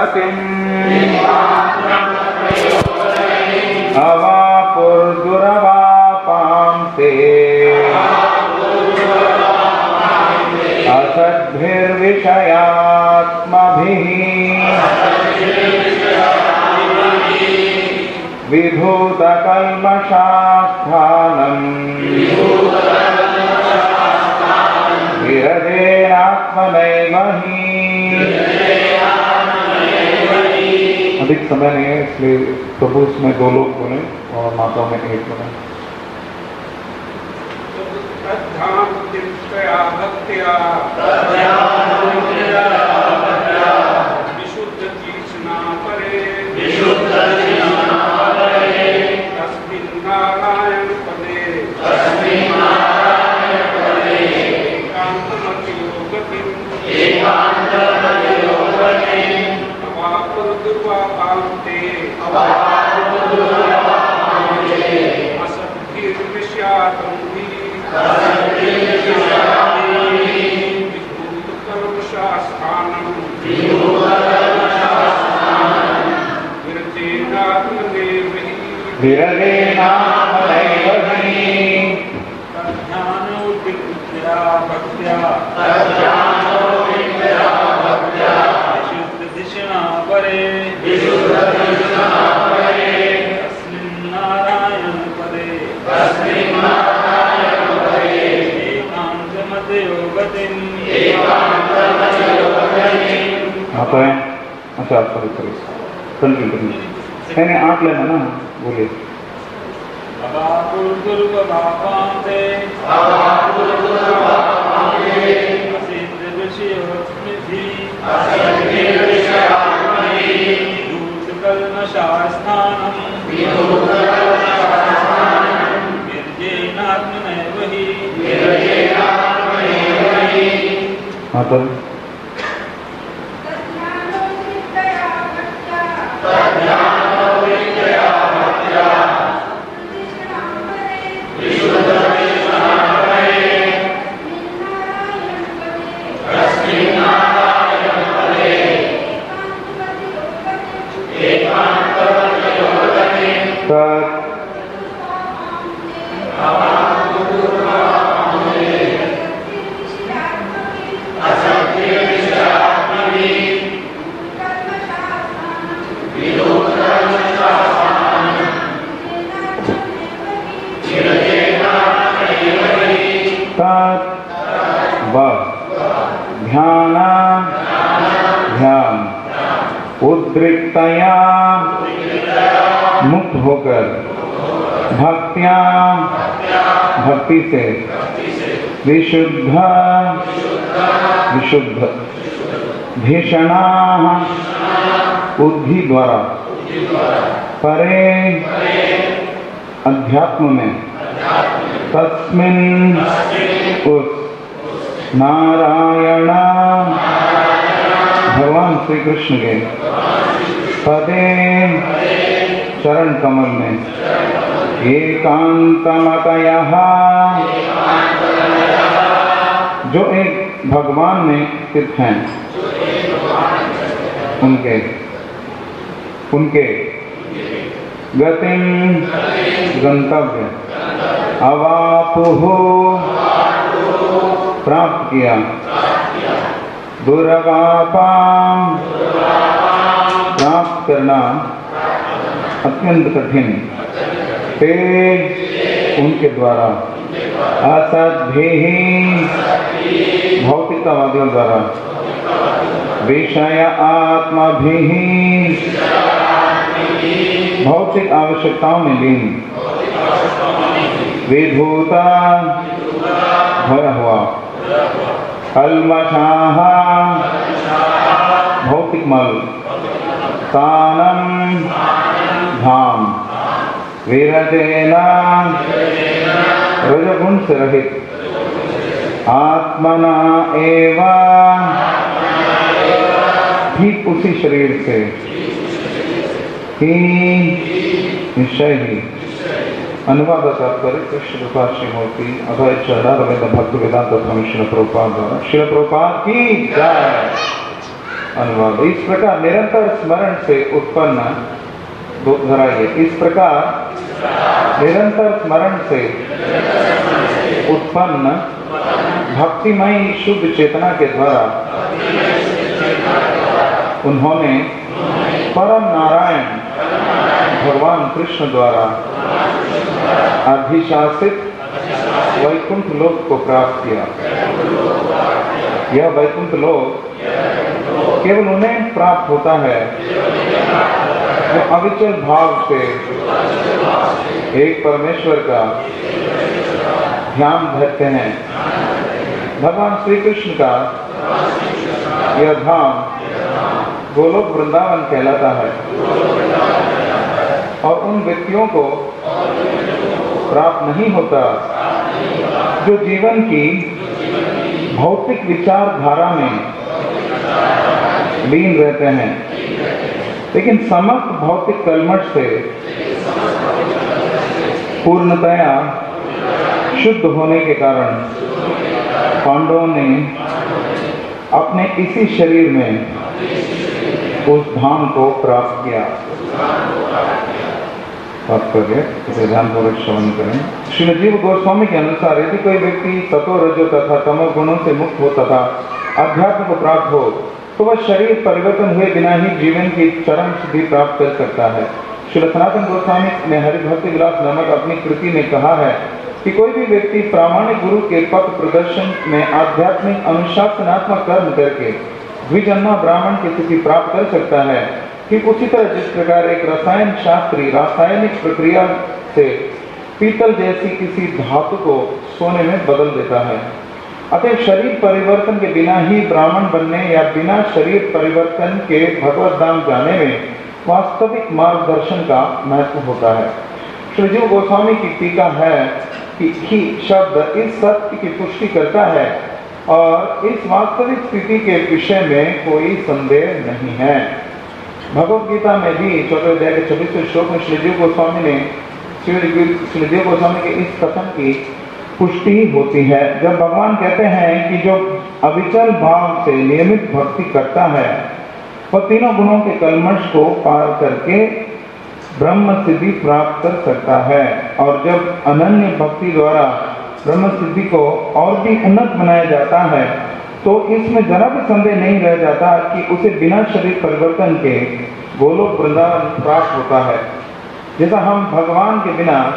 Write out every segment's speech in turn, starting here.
गतिम् अवापुर्दुरवापां ते असद्भिर्विषयात्मभिः विभूतकल्मषास्थानम् विरजेनात्मनैव हि। अधिक समय नहीं है इसलिए प्रभु इसमें 2 लोग बोले और माता में 1 बोले। विशुद्ध तीक्ष्णा परे तस्मिन् नारायण पदे अच्छा सॉरी कंटिन्यू मैंने 8 लेना ना बोलिए। हाँ तो उद्रिक्तया मुक्त होकर भक्त्या भक्ति से विशुद्ध विशुद्ध भीषणा बुद्धि द्वारा परे अध्यात्म में तस्मिन् उस नारायण भगवान श्री कृष्ण के पदे चरण कमल में एकांतमतयः जो एक भगवान में स्थित हैं उनके गतिम गंतव्य अवापुः प्राप्त किया दुर्वापां प्राप्त करना अत्यंत कठिन ते उनके द्वारा असद्भिः भौतिकवादियों द्वारा विषय आत्मभिः भौतिक आवश्यकताओं में लीन विधूता भरा हुआ कल्मषाः भौतिक मल स्थानम धाम विरजेना रजगुण से रहित आत्मना एवा ठीक उसी शरीर से ही निश्चय ही। अनुवाद तात्पर्य कृष्ण कृपा श्रीमूर्ति अभय चरणारविंद भक्त वेदांत स्वामी श्रील प्रभुपाद द्वारा श्रील प्रभुपाद की जय। अनुवाद। इस प्रकार निरंतर स्मरण से उत्पन्न, दोहराइए, इस प्रकार निरंतर स्मरण से उत्पन्न भक्तिमयी शुद्ध चेतना के द्वारा उन्होंने परम नारायण भगवान कृष्ण द्वारा अधिशासित वैकुंठ लोक को प्राप्त किया। यह वैकुंठ लोक केवल उन्हें प्राप्त होता है जो अविचल भाव से एक परमेश्वर का ध्यान धरते हैं। भगवान श्री कृष्ण का यह धाम गोलोक वृंदावन कहलाता है और उन व्यक्तियों को प्राप्त नहीं होता जो जीवन की भौतिक विचारधारा में लीन रहते हैं, लेकिन समस्त भौतिक कलमश से पूर्णतया शुद्ध होने के कारण पांडवों ने अपने इसी शरीर में उस धाम को प्राप्त किया। इसे ध्यानपूर्वक श्रवण करें। श्री जीव गोस्वामी के अनुसार यदि कोई व्यक्ति सतो रजो तथा तमो गुणों से मुक्त हो तथा अध्यात्म को प्राप्त हो तो वह शरीर परिवर्तन हुए बिना ही जीवन की चरम सिद्धि प्राप्त कर सकता है। श्री सनातन गोस्वामी ने हरिभक्ति विलास नामक अपनी कृति में कहा है कि कोई भी व्यक्ति प्रामाणिक गुरु के पथ प्रदर्शन में आध्यात्मिक अनुशासनात्मक कर्म करके द्विजन्मा ब्राह्मण की स्थिति प्राप्त कर सकता है। ठीक उसी तरह जिस प्रकार एक रसायन शास्त्री रासायनिक प्रक्रिया से पीतल जैसी किसी धातु को सोने में बदल देता है, अतः शरीर परिवर्तन के बिना ही ब्राह्मण बनने या बिना शरीर परिवर्तन के भगवत धाम जाने में वास्तविक मार्गदर्शन का महत्व होता है। श्री जीव गोस्वामी की टीका है कि ही शब्द इस सत्य की पुष्टि करता है और इस वास्तविक स्थिति के विषय में कोई संदेह नहीं है। भगवत गीता में भी 4वें अध्याय के 26वें श्लोक में श्री जीव गोस्वामी के इस कथन की पुष्टि होती है, जब भगवान कहते हैं कि जो अविचल भाव से नियमित भक्ति करता है वह तीनों गुणों के कलमश को पार करके ब्रह्म सिद्धि प्राप्त कर सकता है, और जब अनन्य भक्ति द्वारा ब्रह्म सिद्धि को और भी उन्नत बनाया जाता है तो इसमें जरा भी संदेह नहीं रह जाता कि उसे बिना शरीर परिवर्तन के गोलोक वृंदावन प्राप्त होता है। जैसा हम भगवान के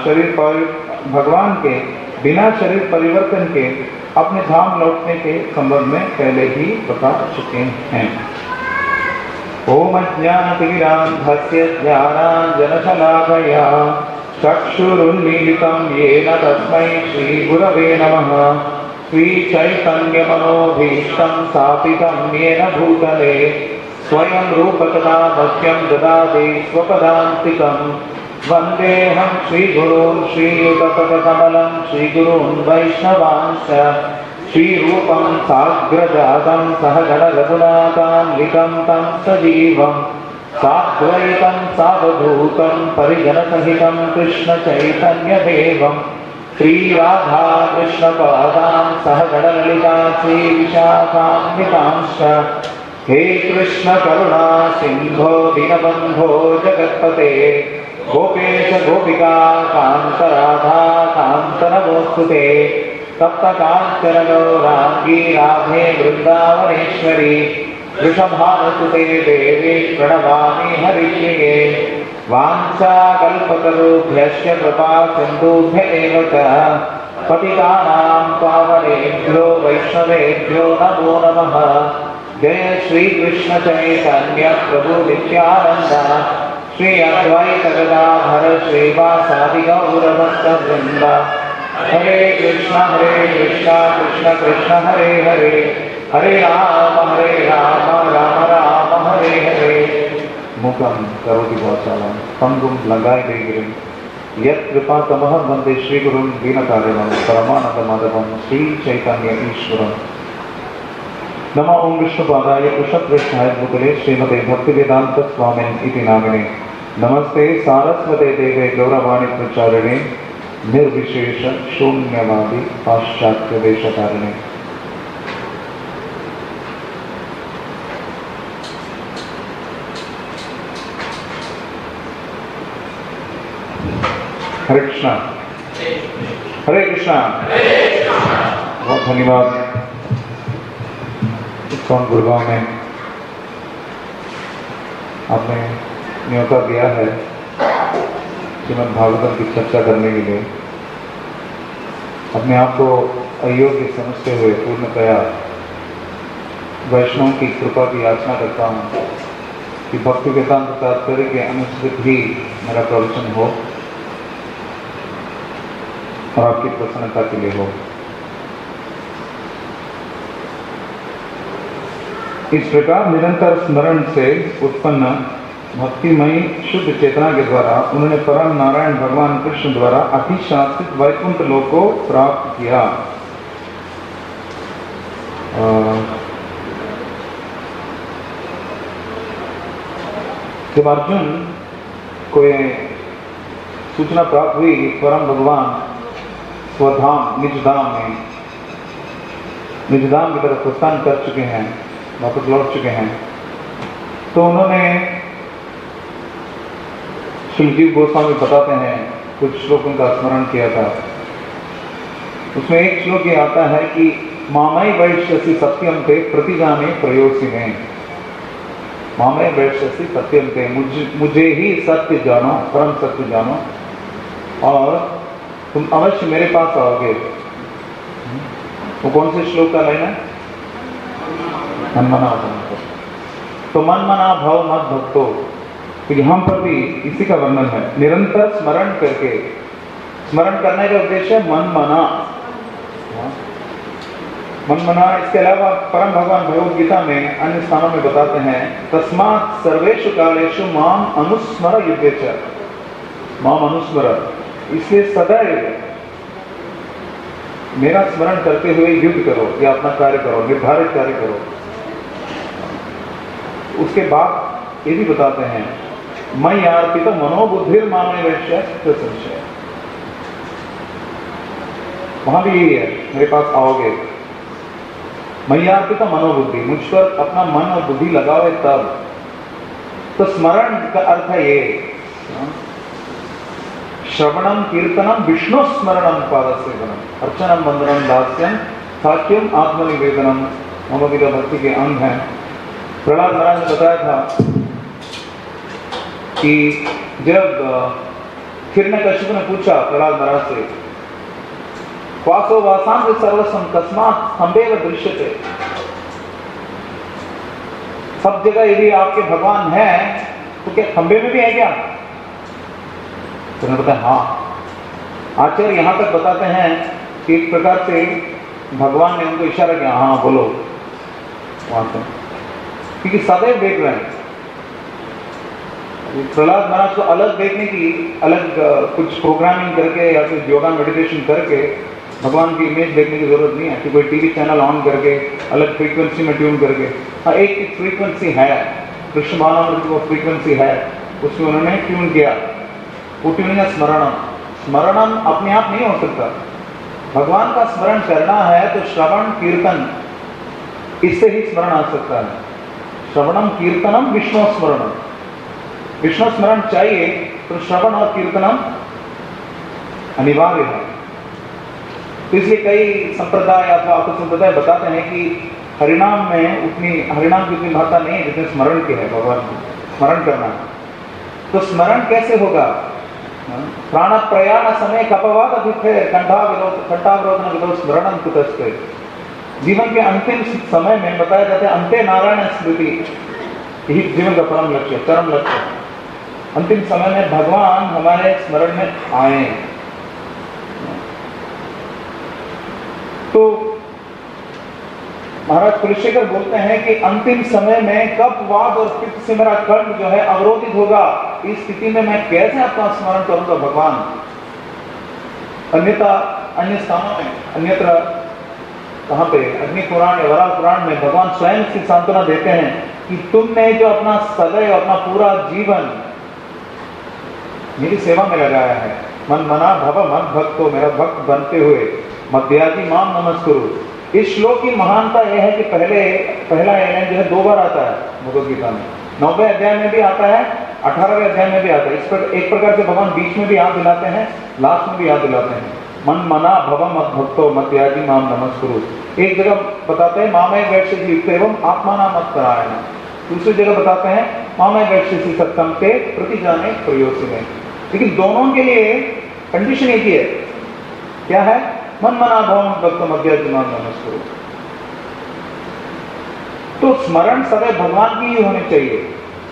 बिना शरीर परिवर्तन के अपने धाम लौटने के संबंध में पहले ही बता चुके हैं। ओम अज्ञानतिमिरान्धस्य ज्ञानाञ्जनशलाकया चक्षुरुन्मीलितं येन तस्मै श्रीगुरवे नमः। श्रीचैतन्यमनोभीष्टं स्थापितं येन भूतले स्वयं रूपकदा मह्यं ददाति स्वपदान्तिकं। वन्देऽहं श्रीगुरून् श्रीयुतपदकमलं श्रीगुरून् वैष्णवांश्च श्रीरूपं साग्रजातं सहगणरघुनाथान्वितं तं सजीवं साद्वैतं सावधूतं परिजनसहितं कृष्णचैतन्यदेवं श्रीराधा कृष्णपादां सहगणललिता श्रीविशाखान्वितांश्च। हे कृष्ण करुणा सिंधो दीनबन्धो जगत्पते गोपेश गोपिका कान्त राधा कान्त नमोस्तुते। तप्त कांचन गौरांगी राधे वृंदावनेश्वरी वृषभानुसुते देवी प्रणमामि हरिप्रिये। वाञ्छाकल्पतरुभ्यश्च कृपा सिन्धुभ्य एव च पतितानां पावनेभ्यो वैष्णवेभ्यो नमो नमः। जय श्री कृष्ण चैतन्य प्रभु नित्यानंद श्री अद्वैत गदाधर श्रीवासादि गौरभक्तवृंद। हरे कृष्ण कृष्ण कृष्ण हरे हरे, हरे राम राम राम हरे हरे। मुखम करोति वाचालं पंगुं लंघयते गिरिं यत्कृपातमः वन्दे श्रीगुरुं दीनतारिणं परमानन्दमाधवं श्रीचैतन्य ईश्वरम्। नमो ओं विष्णुपादाय कृष्णप्रेष्ठाय भूतले श्रीमते भक्तिवेदांत स्वामिन् इति नामिने। नमस्ते सारस्वते देवे गौरवाणी प्रचारिणे निर्विशेष शून्यवादी पाश्चात्य देशकारिणे। हरे कृष्णा। हरे कृष्णा। बहुत धन्यवाद। इस्कॉन गुड़गांव में आपने न्योता दिया है श्रीमद् भागवतम की चर्चा करने के लिए। अपने आप को अयोग्य समझते हुए पूर्णतया वैष्णव की कृपा की याचना करता हूँ कि भक्ति वेदांत तात्पर्य के अनुसृत ही मेरा प्रवचन हो और आपकी प्रसन्नता के लिए हो। इस प्रकार निरंतर स्मरण से उत्पन्न भक्तिमयी शुद्ध चेतना के द्वारा उन्होंने परम नारायण भगवान कृष्ण द्वारा अतिशासित वैकुंठ लोक को प्राप्त किया। जब अर्जुन को ये सूचना प्राप्त हुई कि परम भगवान स्वधाम निज धाम की तरफ प्रस्थान कर चुके हैं, वापस लौट चुके हैं, तो उन्होंने श्रीजीव गोस्वामी बताते हैं कुछ श्लोकों का स्मरण किया था। उसमें एक श्लोक ये आता है कि मामय वैश्यसि सत्यम ते प्रतिजाने प्रयोसी में, मामय वैश्यसि सत्यम ते, मुझे ही सत्य जानो, परम सत्य जानो और तुम अवश्य मेरे पास आओगे। वो कौन से श्लोक का लाइन है? मनमना भव। तो मनमना भव मत भक्तो, तो यहाँ पर भी इसी का वर्णन है। निरंतर स्मरण करके, स्मरण करने का उद्देश्य मनमना। मनमना, इसके अलावा परम भगवान भगवद गीता में अन्य स्थानों में बताते हैं तस्मात् सर्वेषु कालेषु माम अनुस्मर युद्धे च, माम अनुस्मर, इसलिए सदैव मेरा स्मरण करते हुए युद्ध करो या अपना कार्य करो, निर्धारित कार्य करो। उसके बाद ये भी बताते हैं मयि अर्पित मनोबुद्धिर मामे वैश्य संशय, वहां भी यही है, मेरे पास आओगे। मयि अर्पित मनोबुद्धि, मुझ पर अपना मन और बुद्धि लगाओ तब। तो स्मरण का अर्थ है ये श्रवणम कीर्तनम विष्णु स्मरणम पादसेवनम अर्चनम वंदनम दास्यम साक्ष्यम आत्मनिवेदनम मनोविद भक्ति के अंग हैं। प्रहलाद महाराज ने बताया था कि जब हिरण्यकशिपु ने पूछा प्रहलाद महाराज से क्वासो वासांग सर्वस्वम तस्मात् स्तंभेव दृश्यते, सब जगह यदि आपके भगवान हैं तो क्या खंबे में भी है क्या? तो उन्होंने बताया हाँ। आचार्य यहाँ तक बताते हैं कि एक प्रकार से भगवान ने उनको इशारा किया, हाँ बोलो वहां से, क्योंकि सदैव देख रहे हैं। प्रहलाद महाराज को अलग देखने की, अलग कुछ प्रोग्रामिंग करके या फिर योगा मेडिटेशन करके भगवान की इमेज देखने की जरूरत नहीं है कि कोई टीवी चैनल ऑन करके अलग फ्रीक्वेंसी में ट्यून करके। हाँ, एक फ्रीक्वेंसी है, कृष्ण भावनामृत वो फ्रीक्वेंसी है, उसमें उन्होंने ट्यून किया। वो ट्यूनिंग है स्मरणम। स्मरणम अपने आप नहीं हो सकता, भगवान का स्मरण करना है तो श्रवण कीर्तन, इससे ही स्मरण आ सकता है। श्रवणम कीर्तनम विष्णु स्मरणम, विष्णु स्मरण चाहिए तो श्रवण और कीर्तनम अनिवार्य है। तो इसलिए कई संप्रदाय अथवा आपको संप्रदाय बताते हैं कि हरिनाम में उतनी, हरिनाम की उतनी महत्ता नहीं है जितने स्मरण की है। भगवान को स्मरण करना, तो स्मरण कैसे होगा? प्राण प्रयाण समय कपवाद अधिक कंठावरोधन विदो स्मरणम कुतस्ते। जीवन के अंतिम समय में बताया जाता है अंते नारायण स्मृति, यही जीवन का परम लक्ष्य, चरम लक्ष्य। अंतिम समय में भगवान हमारे स्मरण में आए। तो महाराज कुलशेखर बोलते हैं कि अंतिम समय में कब वाद और पित्त से मेरा कर्म जो है अवरोधित होगा, इस स्थिति में मैं कैसे अपना स्मरण करूंगा भगवान? अन्यथा अन्य स्थानों में, अन्यत्र कहां पे, अग्नि पुराण या वराह पुराण में भगवान स्वयं से सांत्वना देते हैं कि तुमने जो अपना सदैव, अपना पूरा जीवन मेरी सेवा में लगाया है, मन मना भव मद भक्तो, मेरा भक्त बनते हुए मध्याजी माम नमस्कुरु। इस श्लोक की महानता यह है कि पहला एलान जो है 2 बार आता है भगवद गीता में। 9वें अध्याय में भी आता है, 18वें अध्याय में भी आता है। इस पर एक प्रकार से भगवान बीच में भी याद दिलाते हैं, लास्ट में भी याद दिलाते हैं। मन मना भव मत भक्तो मत याजी माम नमस्कुरु। एक जगह बताते हैं मामय वैश्य युक्त एवं आत्माना मत परायण। दूसरी जगह बताते हैं मामय वैश्य सत्तम के प्रति जाने प्रयोसी में। लेकिन दोनों के लिए कंडीशन एक ही है, क्या है? मन मना भव मत भक्तो मत याजी माम नमस्कुरु। तो स्मरण सदैव भगवान की ही होनी चाहिए।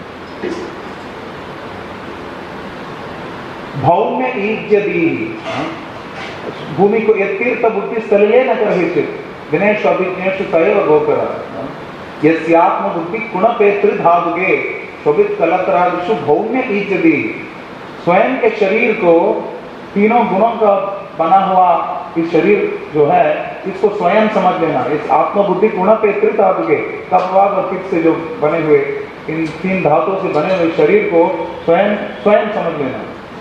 भौम्य ईज्यदी भूमि को ये तीर्थ बुद्धि स्थले न कर्हिचित दिनेश अभिज्ञेश तैव गोकर यस्यात्म बुद्धि गुण पेत्र धादुगे शोभित कलत्रादिषु भौम्य ईज्यदी। स्वयं के शरीर को तीनों गुणों का बना हुआ इस शरीर जो है इसको स्वयं समझ लेना। इस आत्मबुद्धि गुण पेत्र धादुगे कपवाद और पित्त से जो बने हुए इन तीन धातुओं से बने हुए शरीर को स्वयं समझ लेना।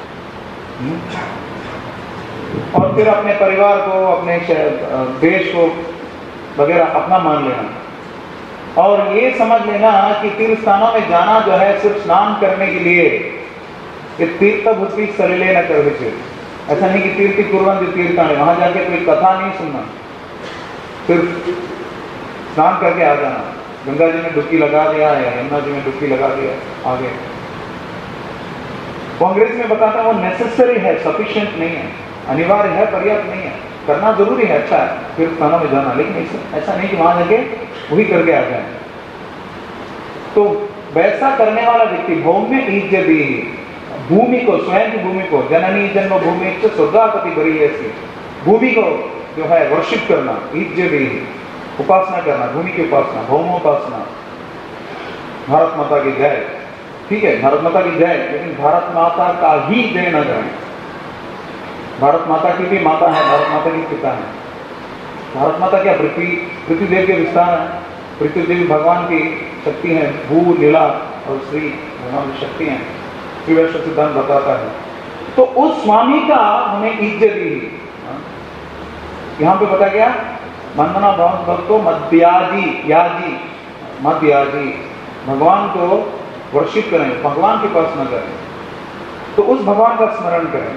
और फिर अपने परिवार को, अपने देश को वगैरह अपना मान लेना। और ये समझ लेना कि तीर्थ स्थानों में जाना जो है सिर्फ स्नान करने के लिए, ये तीर्थ बुद्धि सलिले न कर। ऐसा नहीं कि तीर्थी कुर्वन्ति तीर्थानि, वहां जाके कोई कथा नहीं सुनना, सिर्फ स्नान करके आ जाना। गंगा जी में डुबकी लगा दिया या यमुना जी में डुबकी लगा दिया, आगे। कांग्रेस में बताता है वो नेसेसरी है, सफिशिएंट नहीं है, अनिवार्य है, पर्याप्त नहीं है। करना जरूरी है, अच्छा है तीर्थ स्थानों में जाना, लेकिन ऐसा नहीं कि वहां जाके वही करके आ जाए। तो वैसा करने वाला व्यक्ति भौम्य ईज्यदी, भूमि को, स्वयं की भूमि को, जननी जन्म भूमि स्वर्गापति बरी ऐसी भूमि को जो है वर्शिप करना, ईज्यदी उपासना करना, भूमि की उपासना, भौमोपासना। भारत माता की जय, ठीक है, भारत माता की जय, लेकिन भारत माता का ही जय न जाए। भारत माता की भी माता है, भारत माता की पिता है। भारत माता क्या पृथ्वी देव के विस्तार है, पृथ्वी देवी भगवान की शक्ति है, भू लीला और श्री भगवान की शक्ति है, श्रीवैष्णव सिद्धांत बताता है। तो उस स्वामी का हमें इज्जत दी। यहां पे बता गया वंदना भक्तो मध्याजी याजी, मध्याजी, भगवान को वर्शिप करें, भगवान के पास न करें, तो उस भगवान का स्मरण करें।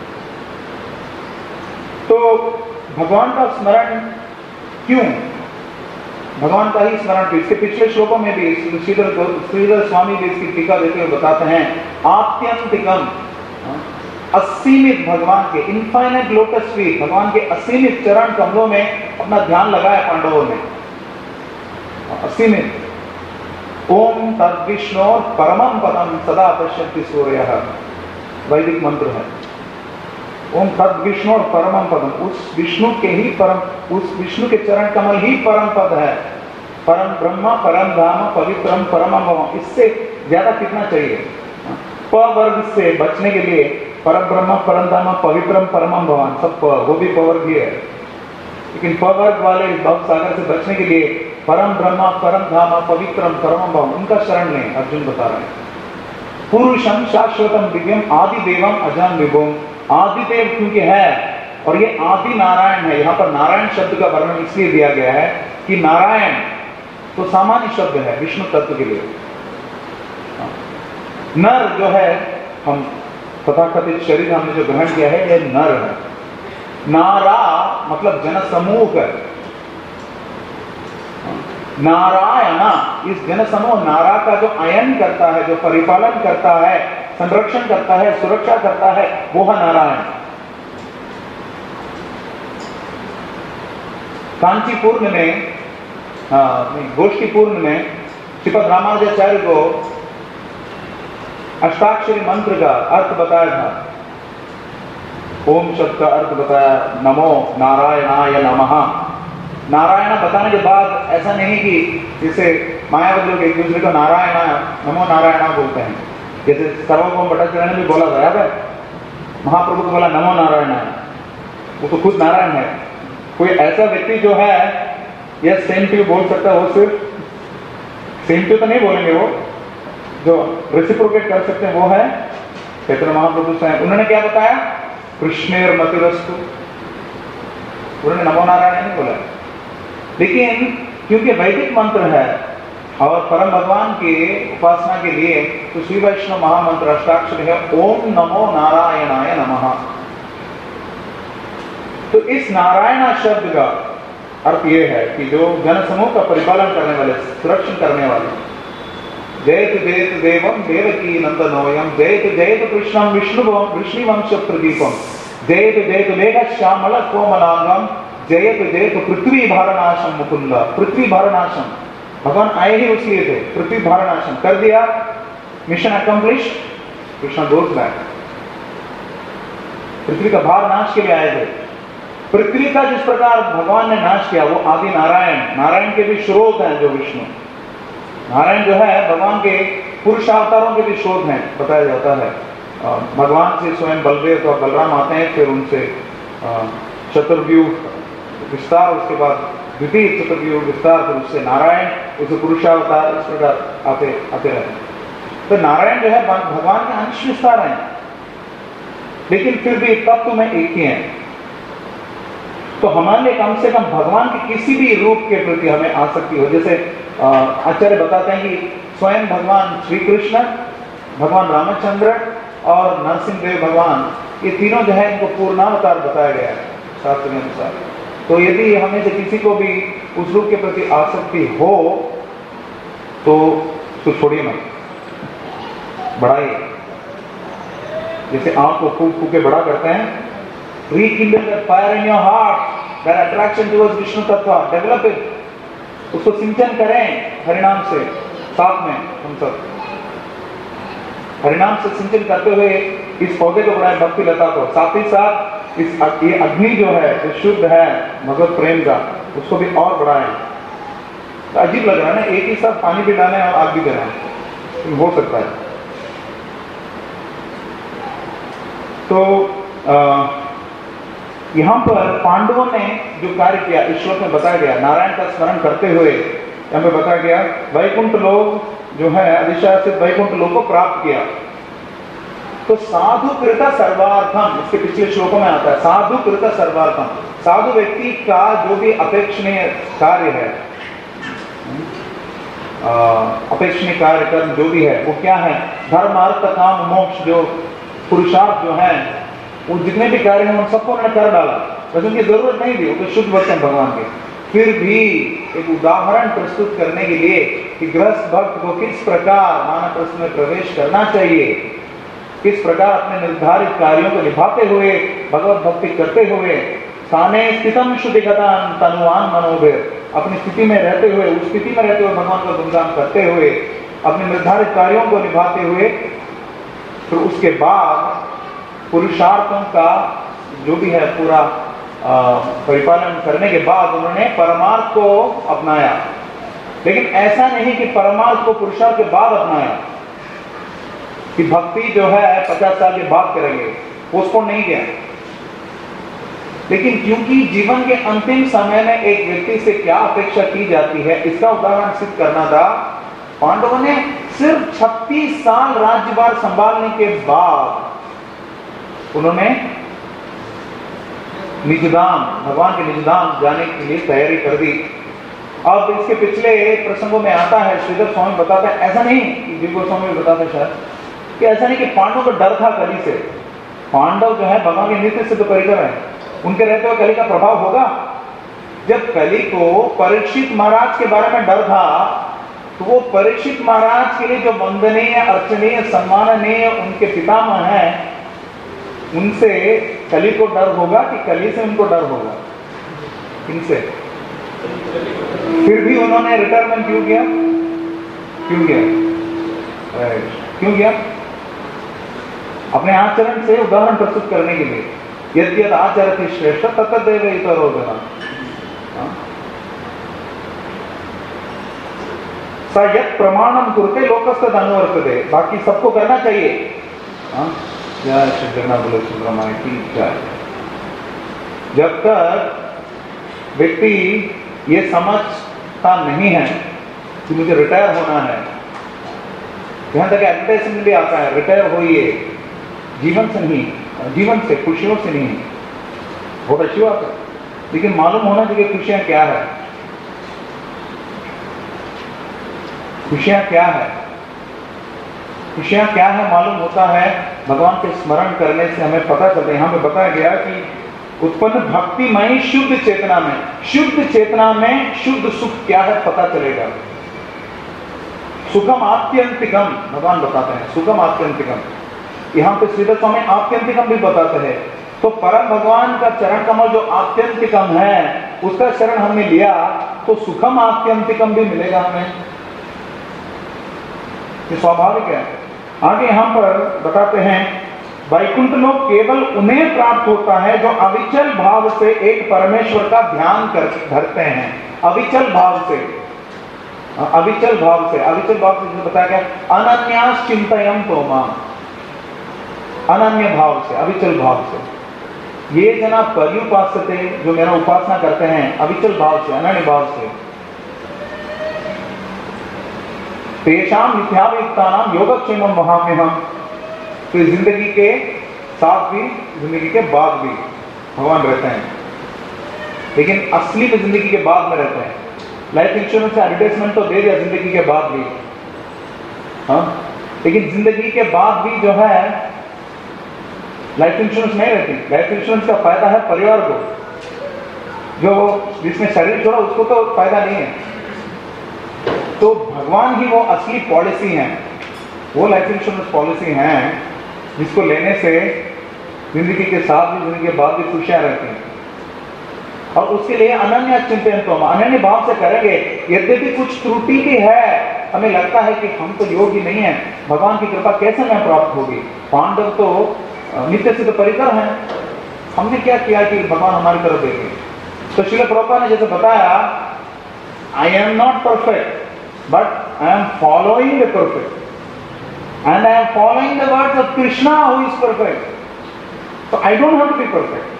तो भगवान का स्मरण क्यों? भगवान का ही स्मरण क्यों? इसके पिछले श्लोकों में भी श्रीधर स्वामी भी इसकी टीका देते हुए बताते हैं, आत्यंतिकम, असीमित भगवान के, इनफाइनाइट लोटस फीट, भगवान के असीमित चरण कमलों में अपना ध्यान लगाया पांडवों ने, असीमित। ओम तद्विष्णु परमं पदम सदा पश्यति सूर्यः, वैदिक मंत्र है। ओम तद्विष्णु और परमं पदम, उस विष्णु के ही परम, उस विष्णु के चरण कमल ही परम पद है। परम ब्रह्म, परम धाम, पवित्रम परमं भवम, इससे ज्यादा कितना चाहिए? प वर्ग से बचने के लिए परम ब्रह्म, परम धाम, पवित्रम परमं भवान, सब वो भी पवर्ग ही है। लेकिन प वर्ग वाले भव सागर से बचने के लिए परम ब्रह्म, परम धाम, पवित्रम परमं भवम, उनका शरण लें, अर्जुन बता रहे हैं। पुरुषम शाश्वतम दिव्यम आदि देवम अजम विभुम, आदिदेव क्योंकि है, और ये आदि नारायण है। यहाँ पर नारायण शब्द का वर्णन इसलिए दिया गया है कि नारायण तो सामान्य शब्द है विष्णु तत्व के लिए। नर जो है, हम तथाकथित शरीर हमने जो ग्रहण किया है, यह नर है। नारा मतलब जन समूह है, नारायणा, इस जन समूह नारा का जो आयन करता है, जो परिपालन करता है, संरक्षण करता है, सुरक्षा करता है, वो है नारायण। कांची पूर्ण में, गोष्ठी पूर्ण में श्रीपद रामानुजाचार्य को अष्टाक्षरी मंत्र का अर्थ बताया था। ओम शब्द का अर्थ बताया, नमो नारायणाय नमः। नारायण बताने के बाद ऐसा नहीं कि जैसे मायावती लोग एक दूसरे को नारायण, नमो नारायण बोलते हैं, जैसे सर्वभौम भट्टाचार्य ने भी बोला था, याद है? महाप्रभु को बोला नमो नारायण, वो तो खुद नारायण है। कोई ऐसा व्यक्ति जो है यह सेम टू बोल सकता है, वो सिर्फ सेम टू तो नहीं बोलेंगे, वो जो रेसिप्रोकेट कर सकते हैं वो है चैतन्य महाप्रभु स्वयं। उन्होंने क्या बताया? कृष्णेर मतिरस्तु, उन्होंने नमो नारायण नहीं बोला। लेकिन क्योंकि वैदिक मंत्र है, और परम भगवान के उपासना के लिए तो श्री वैष्णव महामंत्र अष्टाक्षर है ओम नमो नारायणाय नमः। तो इस नारायण शब्द का अर्थ यह है कि जो जन समूह का परिपालन करने वाले, सुरक्षण करने वाले, जयतु जयतु देवम देवकी नंदनोयम, जयतु जयतु कृष्णम विष्णुवंश प्रदीपम, जयतु जयतु मेघ श्यामल कोमलांगम, जयतु जयतु पृथ्वी भारनाशम मुकुंद। पृथ्वी भारनाशम, भगवान आए ही उसलिए थे, पृथ्वी भारनाशम कर दिया, mission accomplish, Krishna goes back. पृथ्वी का भार नाश के लिए आए थे। पृथ्वी का जिस प्रकार भगवान ने नाश किया, वो आदि नारायण, नारायण के भी स्रोत हैं जो विष्णु, नारायण जो है भगवान के पुरुषावतारों के भी स्रोत हैं, बताया जाता है। भगवान से स्वयं बलदेव और बलराम आते हैं, फिर उनसे चतुर्व्यूह विस्तार, उसके बाद द्वितीय चतुर्व्यूह विस्तार, फिर उससे नारायण, उससे पुरुषावतार, इस प्रकार आते रहते। तो नारायण जो है भगवान के अंश विस्तार हैं, लेकिन फिर भी तत्व में एक ही है। तो हमारे लिए कम से कम भगवान के किसी भी रूप के प्रति हमें आसक्ति हो। जैसे आचार्य बताते हैं कि स्वयं भगवान श्री कृष्ण, भगवान रामचंद्र और नरसिंहदेव भगवान, ये तीनों जो है इनको पूर्णावतार बताया गया है शास्त्र के अनुसार। तो यदि हमें से किसी को भी उस रूप के प्रति आसक्ति हो तो उसको छोड़िए मत, बढ़ाइए। जैसे आग को फूक फूक के बड़ा करते हैं, rekindle that fire in your heart, that attraction towards Vishnu Tattva, develop it. उसको सिंचन करें हरिनाम से, साथ में हम सब हरिनाम से सिंचन करते हुए इस पौधे को बढ़ाएं, भक्ति लता को। साथ ही साथ ये अग्नि जो है, जो शुद्ध है भगवत प्रेम का, उसको भी और बढ़ाएं। तो अजीब लग रहा है ना, एक ही साथ पानी भी डालें और आग भी जलाएं, हो सकता है। तो यहाँ पर पांडवों ने जो कार्य किया, इस श्लोक में बताया गया, नारायण का स्मरण करते हुए यहाँ पे बताया गया, वैकुंठ लोक जो है अधिशासित वैकुंठ लोक को प्राप्त किया। तो साधु कृत सर्वार्थम, इसके पिछले श्लोकों में आता है, साधु कृत सर्वार्थम, साधु व्यक्ति का जो भी अपेक्षणीय कार्य है, अपेक्षणीय कार्य कर्म जो भी है, वो क्या है, धर्म अर्थ काम मोक्ष, जो पुरुषार्थ जो है, वो जितने भी कार्य हैं उन सबको उन्होंने कर डाला, बस उनकी जरूरत नहीं थी, वो तो शुद्ध वचन भगवान के। फिर भी एक उदाहरण प्रस्तुत करने के लिए कि गृहस्थ भक्त को किस प्रकार मानव प्रश्न में प्रवेश करना चाहिए, किस प्रकार अपने निर्धारित कार्यों को निभाते हुए, भगवत भक्ति करते हुए, स्थाने स्थितम शुद्धिगतान तनुवान मनोभेर, अपनी स्थिति में रहते हुए, उस स्थिति में रहते हुए भगवान का गुणगान करते हुए, अपने निर्धारित कार्यों को निभाते हुए, फिर उसके बाद पुरुषार्थों का जो भी है पूरा परिपालन करने के बाद उन्होंने परमार्थ को अपनाया। लेकिन ऐसा नहीं कि परमार्थ को पुरुषार्थ के बाद अपनाया, कि भक्ति जो है 50 साल के बाद करेंगे, उसको नहीं किया। लेकिन क्योंकि जीवन के अंतिम समय में एक व्यक्ति से क्या अपेक्षा की जाती है, इसका उदाहरण सिद्ध करना था। पांडवों ने सिर्फ 36 साल राज्यभार संभालने के बाद उन्होंने निजधाम, भगवान के निजधाम जाने के लिए तैयारी कर दी। अब इसके पिछले प्रसंगों में आता है, श्रीधर स्वामी बताता है, ऐसा नहीं कि जीव गोस्वामी बताता है शायद, कि ऐसा नहीं कि पांडवों को डर था कली से। पांडव जो है भगवान के नित्य सिद्ध परिकर है, उनके रहते हुए कली का प्रभाव होगा। जब कली को परीक्षित महाराज के बारे में डर था, तो वो परीक्षित महाराज के लिए जो वंदनीय, अर्चनीय, सम्माननीय उनके पितामह हैं, उनसे कली को डर होगा कि कली से उनको डर होगा? इनसे। फिर भी उन्होंने रिटायरमेंट क्यों किया? क्यों किया? क्यों किया? अपने आचरण से उदाहरण प्रस्तुत करने के लिए। यद्यद आचरति श्रेष्ठ तत्तदेव इतरो जना, स यत् प्रमाणम कुरुते लोकस्तद अनुवर्तते, बाकी सबको करना चाहिए। जय श्री जगन्नाथ बोलो सुब्रमण्य की जय। जब तक व्यक्ति ये समझता नहीं है कि मुझे रिटायर होना है, यहां तक एडवर्टाइजमेंट भी आता है, रिटायर होइए, जीवन से नहीं, जीवन से, खुशियों से नहीं। बहुत अच्छी बात है, लेकिन मालूम होना चाहिए खुशियां क्या है। खुशियां क्या है? खुशियां क्या है मालूम होता है भगवान के स्मरण करने से हमें पता चलता है। यहाँ पे बताया गया कि उत्पन्न भक्तिमय शुद्ध चेतना में शुद्ध सुख क्या है पता चलेगा। सुखम आत्यंतिकम भगवान बताते हैं, सुखम आत्यंतिकम। यहाँ पे श्रीधर स्वामी आत्यंतिकम भी बताते हैं। तो परम भगवान का चरण कमल जो आत्यंतिकम है उसका शरण हमने लिया तो सुखम आत्यंतिकम भी मिलेगा हमें, ये स्वाभाविक है। आगे यहाँ पर बताते हैं वैकुंठ लोक केवल उन्हें प्राप्त होता है जो अविचल भाव से एक परमेश्वर का ध्यान धरते हैं। अविचल भाव से बताया गया अनन्यास चिंतयम तोमा, अनन्य भाव से, अविचल भाव से। ये जना पर्युपासते जो मेरा उपासना करते हैं अविचल भाव से, अनन्य भाव से, तेषाम मिथ्यावियुक्तानाम योगक्षेमम वहाम्यहम्। तो जिंदगी के साथ भी जिंदगी के बाद भी भगवान रहते हैं, लेकिन असली में जिंदगी के बाद में रहते हैं। लाइफ इंश्योरेंस का एडवर्टाइजमेंट तो दे दिया जिंदगी के बाद भी, हाँ, लेकिन जिंदगी के बाद भी जो है लाइफ इंश्योरेंस नहीं रहती। लाइफ इंश्योरेंस का फायदा है परिवार को, जो जिसने शरीर छोड़ा उसको तो फायदा नहीं है। तो भगवान ही वो असली पॉलिसी है, वो लाइफ इंश्योरेंस पॉलिसी है जिसको लेने से जिंदगी के साथ भी जिंदगी के बाद भी खुशियां रहती हैं। और उसके लिए अनन्य चिंतन तो हम अनन्य भाव से करेंगे। यद्यपि कुछ त्रुटि भी है, हमें लगता है कि हम तो योग्य नहीं है, भगवान की कृपा कैसे हमें प्राप्त होगी। पांडव तो नित्य सिद्ध परिकर हैं, हमने क्या किया कि भगवान हमारी तरफ देखे। तो श्रील प्रभुपाद ने जैसे बताया I am not perfect but I am following the perfect and I am following the words of Krishna who is perfect. So I don't have to be perfect,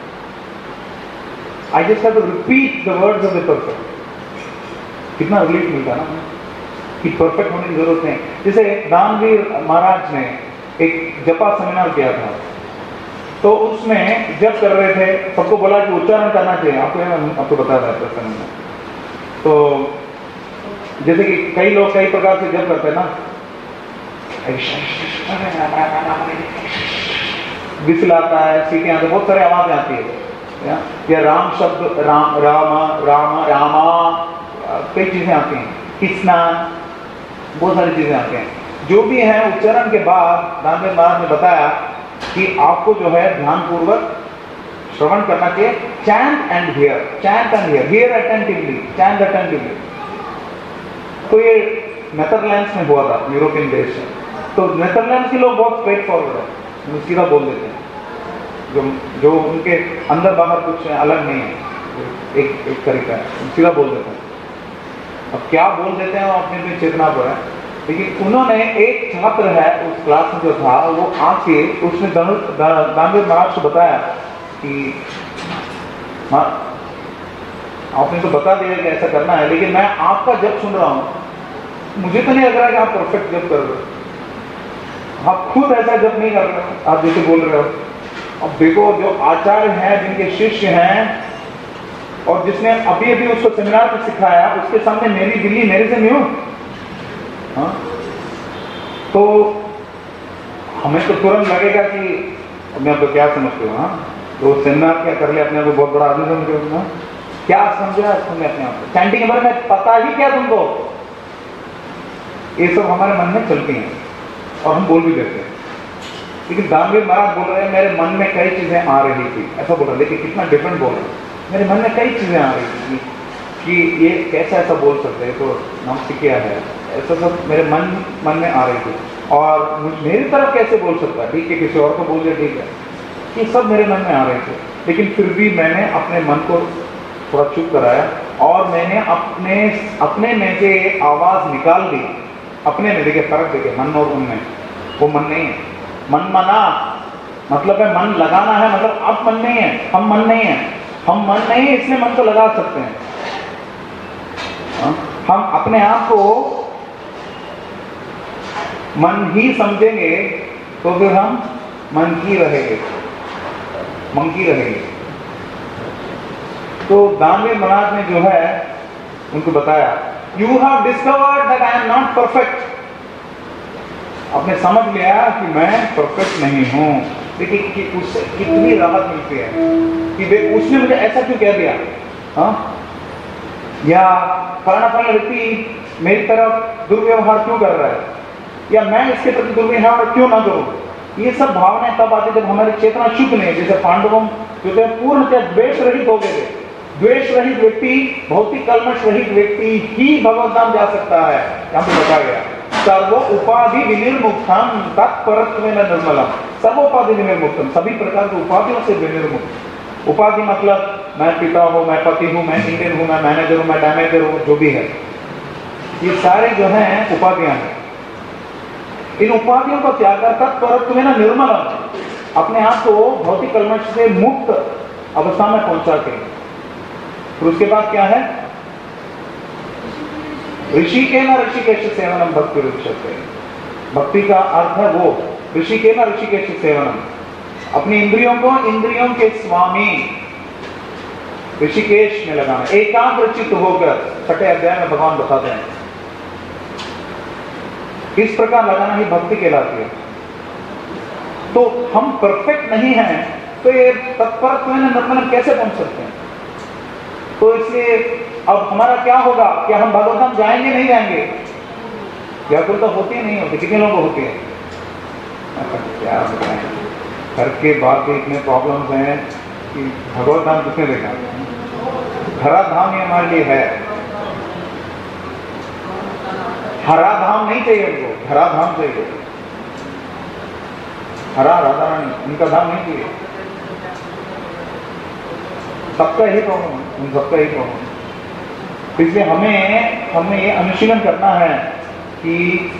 I just have to repeat the words of the perfect. कितना relief मिलता ना कि perfect होने की जरूरत नहीं। जैसे दानवीर महाराज ने एक जपा सेमिनार किया था, तो उसमें जप कर रहे थे, सबको बोला कि उच्चारण करना चाहिए। आपको बता रहा है प्रसंग में, तो जैसे कि कई लोग कई प्रकार से जप करते हैं ना, विसल आता है, सीटी आते, बहुत सारी आवाजें आती है, या राम शब्द, राम राम राम रामा, कई चीजें आती हैं, कृष्णा, बहुत सारी चीजें आती हैं। जो भी है उच्चारण के बाद दानवीर महाराज ने बताया कि आपको जो है ध्यान पूर्वक श्रवण करना चाहिए। Chant and hear, chant and hear, hear attentively, chant attentively. तो ये नेदरलैंड्स में हुआ था, यूरोपियन देश में। तो नेदरलैंड्स के लोग बहुत स्ट्रेट फॉरवर्ड है, सीधा बोल देते हैं, जो उनके अंदर बाहर कुछ अलग नहीं है, एक तरीका है, सीधा बोल देते हैं। अब क्या बोल देते हैं वो अपने चेतना पर है, लेकिन उन्होंने एक छात्र है उस क्लास में जो था, वो आके उसने दानवीर महाराज को बताया कि आपने तो बता दिया कि ऐसा करना है, लेकिन मैं आपका जब सुन रहा हूं मुझे तो नहीं लग रहा कि आप परफेक्ट जब कर रहे हो, आप खुद ऐसा जब नहीं कर रहे हो आप जैसे बोल रहे हो। अब देखो जो आचार्य हैं, जिनके शिष्य हैं, और जिसने अभी अभी उसको सेमिनार में सिखाया, उसके सामने मेरी दिल्ली मेरे से नहीं हो, हाँ? तो हमें तो तुरंत लगेगा कि मैं आपको क्या समझते हो, हाँ, तो सेमिनार क्या कर लिया, अपने आप को बहुत बड़ा आदमी समझते हो ना, क्या समझा तुमने अपने आप को, चैंटिंग के बारे में पता ही क्या तुमको। ये सब हमारे मन में चलती हैं और हम बोल भी देते हैं। लेकिन दानवीर महाराज बोल रहे हैं मेरे मन में कई चीजें आ रही थी, ऐसा बोल रहे, लेकिन कितना डिफरेंट बोल रहे हैं। मेरे मन में कई चीजें आ रही थी कि ये कैसे ऐसा बोल सकते हैं, तो नमस्ते क्या है, ऐसा सब मेरे मन में आ रही थी। और मेरी तरफ कैसे बोल सकता है, ठीक है किसी और को बोल दिया, ठीक है, ये सब मेरे मन में आ रहे थे। लेकिन फिर भी मैंने अपने मन को थोड़ा चुप कराया और मैंने अपने में से आवाज निकाल दी, अपने में। देखिए फर्क, देखिए मन और उनमें, वो मन नहीं है। मन मना मतलब है मन लगाना है, मतलब अब मन नहीं है, हम मन नहीं है, हम मन नहीं है इसलिए मन को लगा सकते हैं। हम अपने आप को मन ही समझेंगे तो फिर हम मन ही रहेंगे, मंकी रहेंगे। तो दानवीर महाराज ने जो है उनको बताया You have discovered that I am not perfect. आपने समझ लिया कि मैं परफेक्ट नहीं हूँ। देखिए कि उससे कितनी राहत मिलती है कि वे उसने मुझे ऐसा क्यों कह दिया, हाँ? या फलाना व्यक्ति मेरी तरफ दुर्व्यवहार क्यों कर रहा है, या मैं इसके प्रति दुर्व्यवहार क्यों ना करूं। ये सब भावनाएं तब आती जब हमारी चेतना शुद्ध नहीं है। जैसे पांडवों जो थे पूर्णतः द्वेष रहित हो गए थे। द्वेष रहित व्यक्ति, भौतिक कल्मश रहित व्यक्ति ही भगवत धाम जा सकता है। यहाँ पे बताया गया सर्वो उपाधि विनिर्मुक्तम तत्परत्वेन निर्मलम। सर्वोपाधि विनिर्मुक्तम, सभी प्रकार की उपाधियों से विनिर्मुक्त। उपाधि मतलब मैं पिता हूँ, मैं पति हूँ, मैं इंडियन हूँ, मैं मैनेजर हूँ, मैं डैमेजर हूँ, जो भी है, ये सारे जो हैं उपाधियां हैं। इन उपाधियों को त्याग कर तत्परत्वेन निर्मलम, अपने आप को भौतिक कल्मश से मुक्त अवस्था में पहुंचा के, फिर उसके बाद क्या है, ऋषिकेन ऋषिकेश सेवनम भक्ति रुच्यते। भक्ति का अर्थ है वो ऋषिकेन ऋषिकेश सेवनम, अपनी इंद्रियों को इंद्रियों के स्वामी ऋषिकेश में लगाना, एकाग्रचित होकर। छठे अध्याय में भगवान बताते हैं इस प्रकार लगाना ही भक्ति कहलाती है। तो हम परफेक्ट नहीं हैं, तो ये तत्परत्वेन निर्मलम कैसे पहुंच सकते हैं? तो इसलिए अब हमारा क्या होगा, क्या हम भगवत धाम जाएंगे नहीं जाएंगे? व्याकुलता होती है नहीं होती? कितने लोगों को होती है? क्या बताएं, घर के बाद इतने प्रॉब्लम्स हैं कि भगवत धाम किसने देखा। हरा धाम ये हमारे लिए है, हरा धाम नहीं चाहिए उनको, हरा धाम चाहिए। हरा राधा रानी, उनका धाम नहीं चाहिए। सबका यही प्रॉब्लम है, उन सबका यही प्रॉब्लम है। इसलिए हमें ये अनुशीलन करना है कि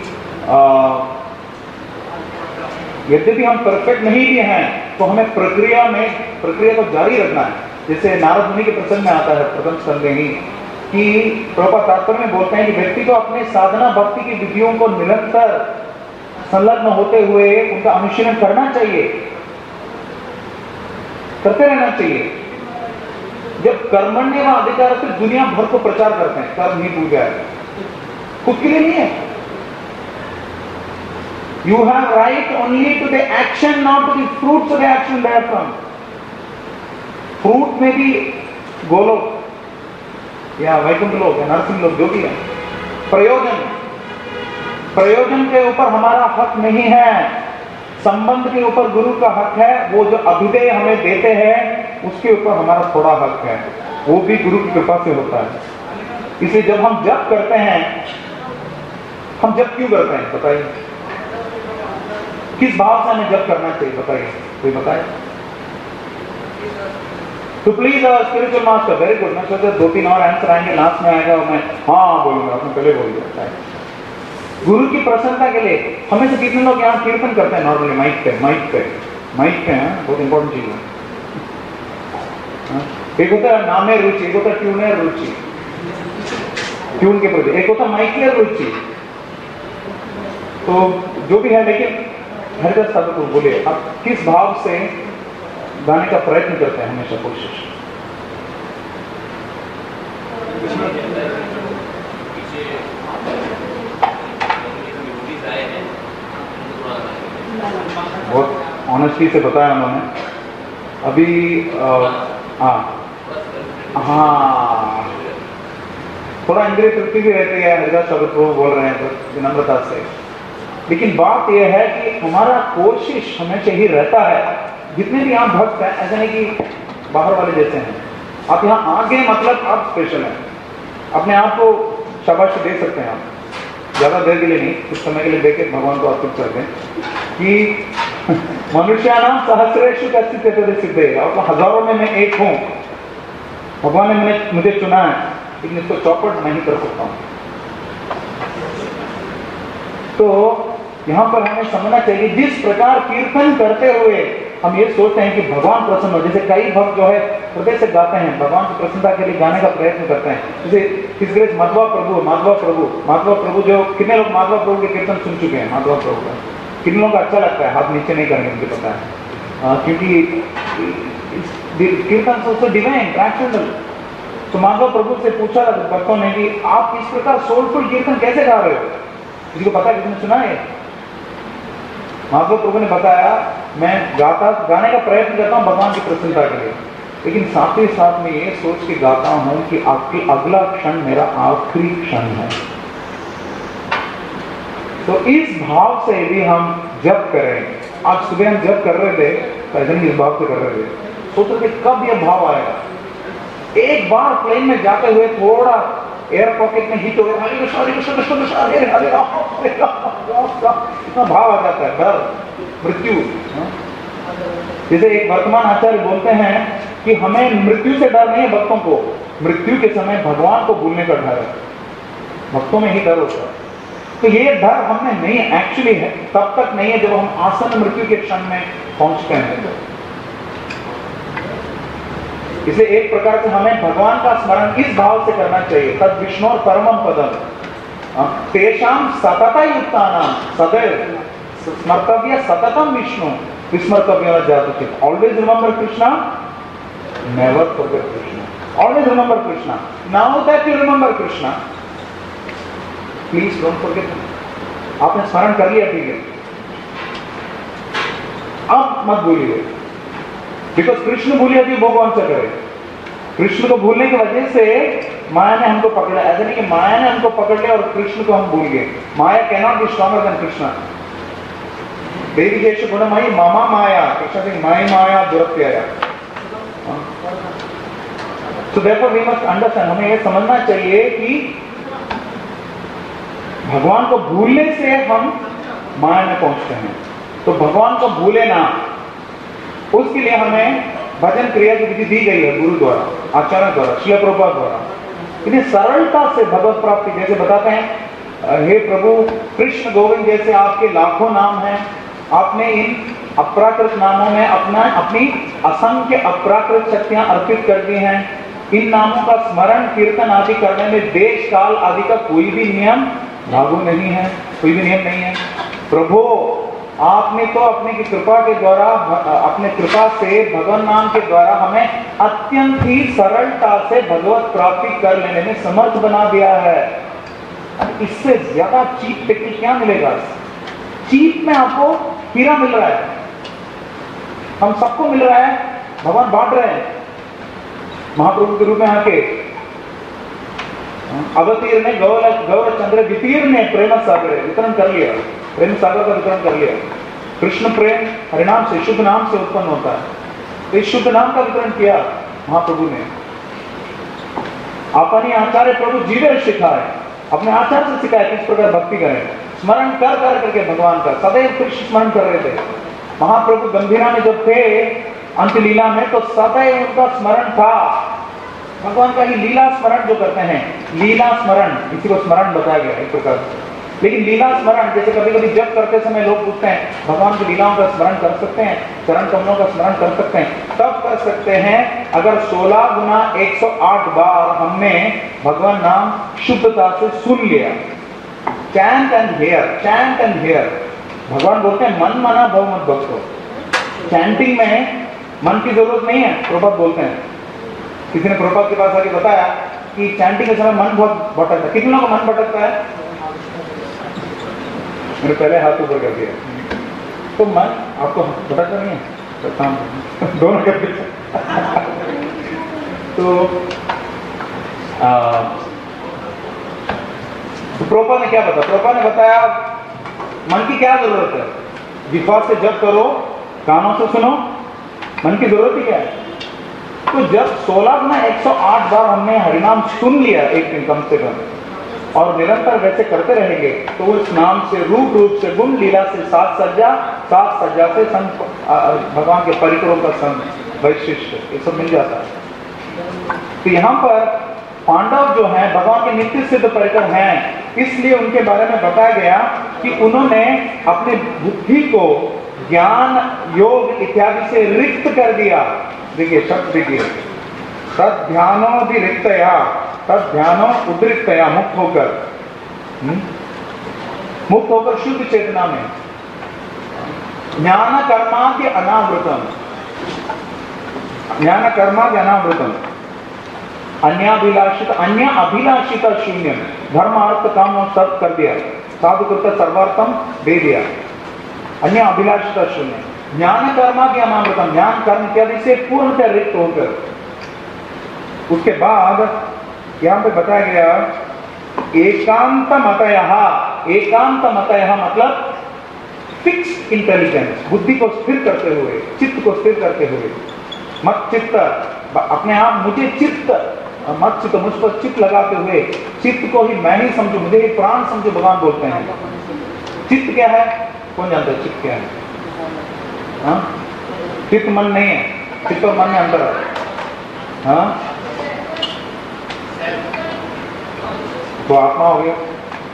यद्यपि हम परफेक्ट नहीं भी हैं, तो हमें प्रक्रिया को जारी रखना है। जैसे नारद मुनि के प्रसंग में आता है प्रथम स्कंध में ही कि प्रभुपाद तात्पर्य में बोलते हैं कि व्यक्ति को अपने साधना भक्ति की विधियों को निरंतर संलग्न होते हुए उनका अनुशीलन करना चाहिए, करते रहना चाहिए। जब कर्मण्य व अधिकार से दुनिया भर को प्रचार करते हैं, कर्म ही पूजा है, खुद के लिए नहीं है। You have right only to the action, not to the fruits of the action that from. Fruit में भी गोलोक या वैकुंठ लोक या नरसिंह लोक जो भी है, प्रयोजन के ऊपर हमारा हक नहीं है। संबंध के ऊपर गुरु का हक है। वो जो अभिधेय हमें देते हैं उसके ऊपर हमारा थोड़ा हक है, वो भी गुरु की कृपा से होता है। इसलिए जब हम जप करते हैं, हम जप क्यों करते हैं बताइए? किस भाव से हमें जप करना चाहिए बताइए, कोई बताए? तो please spiritual master, very good. मैं सोचा 2-3 और आंसर आएंगे, लास्ट में आएगा और मैं हाँ बोलूंगा, आपने पहले बोल दिया। गुरु की प्रसन्नता के लिए हमें से कितने लोग यहाँ कीर्तन करते हैं नॉर्मली माइक पे हैं, बहुत इंपॉर्टेंट चीज है। एक होता है नामे रुचि, एक होता है ट्यूनर रुचि, ट्यून के प्रति, एक होता है माइकलर रुचि। तो जो भी है, लेकिन हरिदास साहब को बोलिए आप किस भाव से गाने का प्रयत्न करते हैं? हमेशा कोशिश बहुत ऑनेस्टी से बताया उन्होंने अभी। हाँ, थोड़ा इंद्रिय तृप्ति भी रहती है, हरिदास शब्द वो बोल रहे हैं विनम्रता से। लेकिन बात यह है कि हमारा कोशिश हमेशा ही रहता है, जितने भी आप भक्त हैं, ऐसा नहीं कि बाहर वाले जैसे हैं। आप यहाँ आ गए मतलब आप स्पेशल हैं, अपने आप को शाबाशी दे सकते हैं आप, ज़्यादा देर के लिए नहीं, कुछ समय के लिए देके भगवान को अर्पित कर दें कि मनुष्यानाम सहस्रेषु कश्चित् सिद्धे, और हजारों में मैं एक हूँ। भगवान ने मुझे चुना है, लेकिन इसको चौपट नहीं कर सकता हूँ। तो यहाँ पर हमें समझना चाहिए, जिस प्रकार कीर्तन करते हुए हम ये सोचते हैं कि भगवान प्रसन्न हो, जैसे कई भक्त जो है हृदय से गाते हैं, भगवान की प्रसन्नता के लिए गाने का प्रयत्न करते हैं। जैसे इस ग्रेस माधवा प्रभु जो, कितने लोग माधवा प्रभु के कीर्तन सुन चुके हैं? माधवा प्रभु का कितने लोगों को अच्छा लगता है? हाथ नीचे नहीं करेंगे, मुझे पता है, क्योंकि कीर्तन सबसे डिवाइन ट्रांसेंडेंटल, तो माधव प्रभु से पूछा भक्तों ने कि आप इस प्रकार सोलफुल कीर्तन कैसे गा रहे हो? किसी को पता है, किसी ने सुना है? माधव प्रभु ने बताया, मैं गाने का प्रयत्न करता हूँ भगवान की प्रसन्नता के लिए, लेकिन साथ ही साथ में ये सोच के गाता हूं कि आपकी अगला क्षण मेरा आखिरी क्षण है। तो इस भाव से यदि हम जप करें, आज सुबह हम जप कर रहे थे, पैदल इस भाव से कर रहे थे, सोच रहे थे कब यह भाव आएगा। एक बार प्लेन में जाते हुए थोड़ा एयर पॉकेट में हिट हो गया, हरे कृष्ण हरे कृष्ण कृष्ण कृष्ण हरे हरे राम, इतना भाव आ जाता है, डर, मृत्यु। जैसे एक वर्तमान आचार्य बोलते हैं कि हमें मृत्यु से डर नहीं है भक्तों को, मृत्यु के समय भगवान को भूलने का डर है, भक्तों में ही डर होता है। तो ये डर हमें नहीं एक्चुअली है, तब तक नहीं है जब हम आसन मृत्यु के क्षण में पहुंचते हैं। इसे एक प्रकार से हमें भगवान का स्मरण इस भाव से करना चाहिए, तद विष्णु और परमम पदम तेषाम सतता युक्तानाम सदैव स्मर्तव्य सततम विष्णु विस्मर्तव्य जातु। Always remember Krishna, never forget Krishna, always remember Krishna. Now that you remember Krishna, please don't forget. आपने स्मरण कर लिया, ठीक है, अब मत भूलिए, बिकॉज कृष्ण भूलिए भी वो कौन सा करे। कृष्ण को भूलने की वजह से माया ने हमको पकड़ा, ऐसा नहीं कि माया ने हमको पकड़ लिया और कृष्ण को हम भूल गए। Maya can not be stronger than Krishna. देवी जैसे गुणमयी मामा माया, कृष्ण सिंह माई माया दुरत्याया। So therefore we must understand, हमें ये समझना चाहिए कि भगवान को भूलने से हम माया में पहुंचते हैं। तो भगवान को भूले ना, उसके लिए हमें भजन क्रिया की विधि दी गई है गुरु द्वारा, आचार्य द्वारा, श्रील प्रभुपाद द्वारा। इतनी सरलता से भगवत प्राप्ति, जैसे बताते हैं, हे प्रभु कृष्ण गोविंद जैसे आपके लाखों नाम हैं, आपने इन अप्राकृत नामों में अपनी असंख्य अप्राकृत शक्तियां अर्पित कर दी हैं। इन नामों का स्मरण कीर्तन आदि करने में देश काल आदि का कोई भी नियम लागू नहीं है, कोई भी नियम नहीं है। प्रभु आपने तो अपने की कृपा के द्वारा, अपने कृपा से भगवान नाम के द्वारा हमें अत्यंत ही सरलता से भगवत प्राप्ति कर लेने में समर्थ बना दिया है। इससे ज्यादा चीप टेक्निक क्या मिलेगा? चीप में आपको हीरा मिल रहा है, हम सबको मिल रहा है, भगवान बांट रहे हैं महाप्रभु के रूप में आके। अवतीर ने गौर चंद्र वितीर ने प्रेम सागर वितरण कर लिया, प्रेम सागर का वितरण कर लिया। कृष्ण प्रेम हरिनाम से, शुद्ध नाम से उत्पन्न होता है, तो इस शुद्ध नाम का वितरण किया महाप्रभु ने। अपने आचार्य प्रभु जीवे सिखाए, अपने आचार्य से सिखाए किस प्रकार भक्ति करें, स्मरण कर करके भगवान का सदैव कृष्ण स्मरण कर रहे थे। महाप्रभु गंभीरा में जब थे अंत लीला में, तो सदैव उनका स्मरण था, भगवान का ही लीला स्मरण जो करते हैं, लीला स्मरण, इसी को स्मरण बताया गया एक प्रकार से। लेकिन लीला स्मरण, जैसे कभी कभी जब करते समय लोग पूछते हैं भगवान की लीलाओं का स्मरण कर सकते हैं, चरण कमलों का स्मरण कर सकते हैं, तब कर सकते हैं अगर 16 गुना 108 बार हमने भगवान नाम शुद्धता से सुन लिया। Chant and hear, chant and hear. भगवान बोलते हैं मन मना भव मत भक्तो। चैंटिंग में मन की जरूरत नहीं है, प्रभुपाद बोलते हैं। किसी ने प्रभुपाद के पास आके बताया कि चैंटिंग के समय मन बहुत भटकता है। कितनों का मन भटकता है? मैंने पहले हाथ ऊपर कर दिया। तो मन आपको भटकता नहीं है, दोनों कर दिया। तो प्रभुपाद ने क्या बताया? प्रभुपाद ने बताया मन की क्या जरूरत है? विश्वास से जप करो, कानों से सुनो, मन की जरूरत ही क्या है? तो जब 16 गुना 108 बार हमने हरिनाम सुन लिया एक दिन कम से कम, और निरंतर वैसे करते रहेंगे, तो वो इस नाम से रूप से गुण लीला से सात सज्जा से संत भगवान के परिकरों का संत वैशिष्ट ये सब मिल जाता है। तो यहाँ पर पांडव जो हैं भगवान के नित्य सिद्ध परिकर हैं, इसलिए उनके बारे में बताया गया कि उन्होंने अपने बुद्धि को ज्ञान योग इत्यादि से रिक्त कर दिया। देखिए शब्द देखिए, तद ध्यानोदिरिक्तया, तद ध्यानो उद्रिक्तया, मुक्त होकर शुद्ध चेतना में, ज्ञान कर्माद्य अनावृतम, ज्ञान कर्माद्य अनावृतम। अन्य अभिलाषित शून्य, धर्म अर्थ काम और सर्व कर दिया, साधु कृत सर्वार्थम दे दिया, अन्य अभिलाषित शून्य, ज्ञान कर्मा के अनामृतम, ज्ञान कर्म इत्यादि से पूर्णतः रिक्त होकर। उसके बाद यहां पे बताया गया एकांत मतयः, एकांत मतयः मतलब फिक्स इंटेलिजेंस, बुद्धि को स्थिर करते हुए, चित्त को स्थिर करते हुए, मत चित्त, अपने आप मुझे चित्त, मत चित्त, मुझ पर चित्त लगाते हुए, चित्त को ही मैं ही समझू, मुझे ही प्राण समझो, भगवान बोलते हैं। चित्त क्या है, कौन जानता है चित्त क्या है? हाँ? चित्त मन नहीं है, चित्त और मन में अंतर है। हाँ? तो आत्मा हो गया।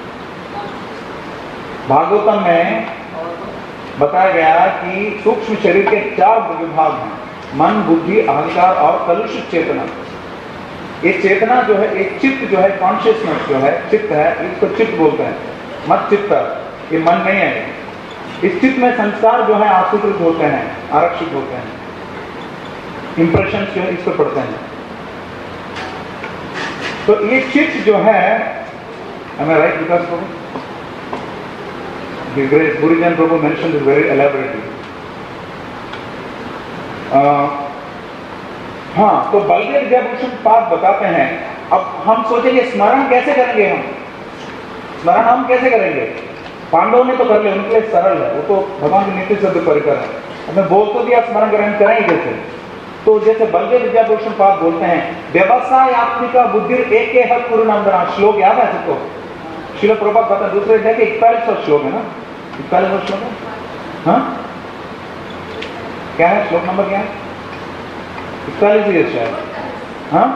भागवतम में बताया गया कि सूक्ष्म शरीर के 4 विभाग हैं, मन, बुद्धि, अहंकार और कलुषित चेतना। ये चेतना जो है, एक चित्त जो है, कॉन्शियसनेस जो है, चित्त है, इसको चित्त बोलते हैं, मत चित्त, ये मन नहीं है। इस चित्त में संस्कार जो है आसूत्रित होते हैं, आरक्षित होते हैं, इंप्रेशन जो है इस पर पड़ते हैं। तो ये चित्त जो है, am I right, Vikas Prabhu? The great Gurujan Prabhu mentioned this very elaborately. हाँ, तो बलदेव विद्याभूषण पाद बताते हैं। अब हम सोचेंगे स्मरण कैसे करेंगे, हम स्मरण हम कैसे करेंगे? पांडवों ने तो कर लिया, उनके लिए सरल है, वो तो भगवान की नीति शब्द परिकर है, हमें बोल तो दिया, स्मरण करेंगे कैसे? तो जैसे बलदेव विद्याभूषण पाद बोलते हैं, व्यवसाय आत्मिका बुद्धि एक हक पूर्णंदना, श्लोक याद है सबको? श्रील प्रभुपाद बताते दूसरे अध्याय के 41वां श्लोक है ना, 41वां श्लोक है। हाँ, क्या है श्लोक नंबर, क्या है? 41 ही है शायद। हाँ,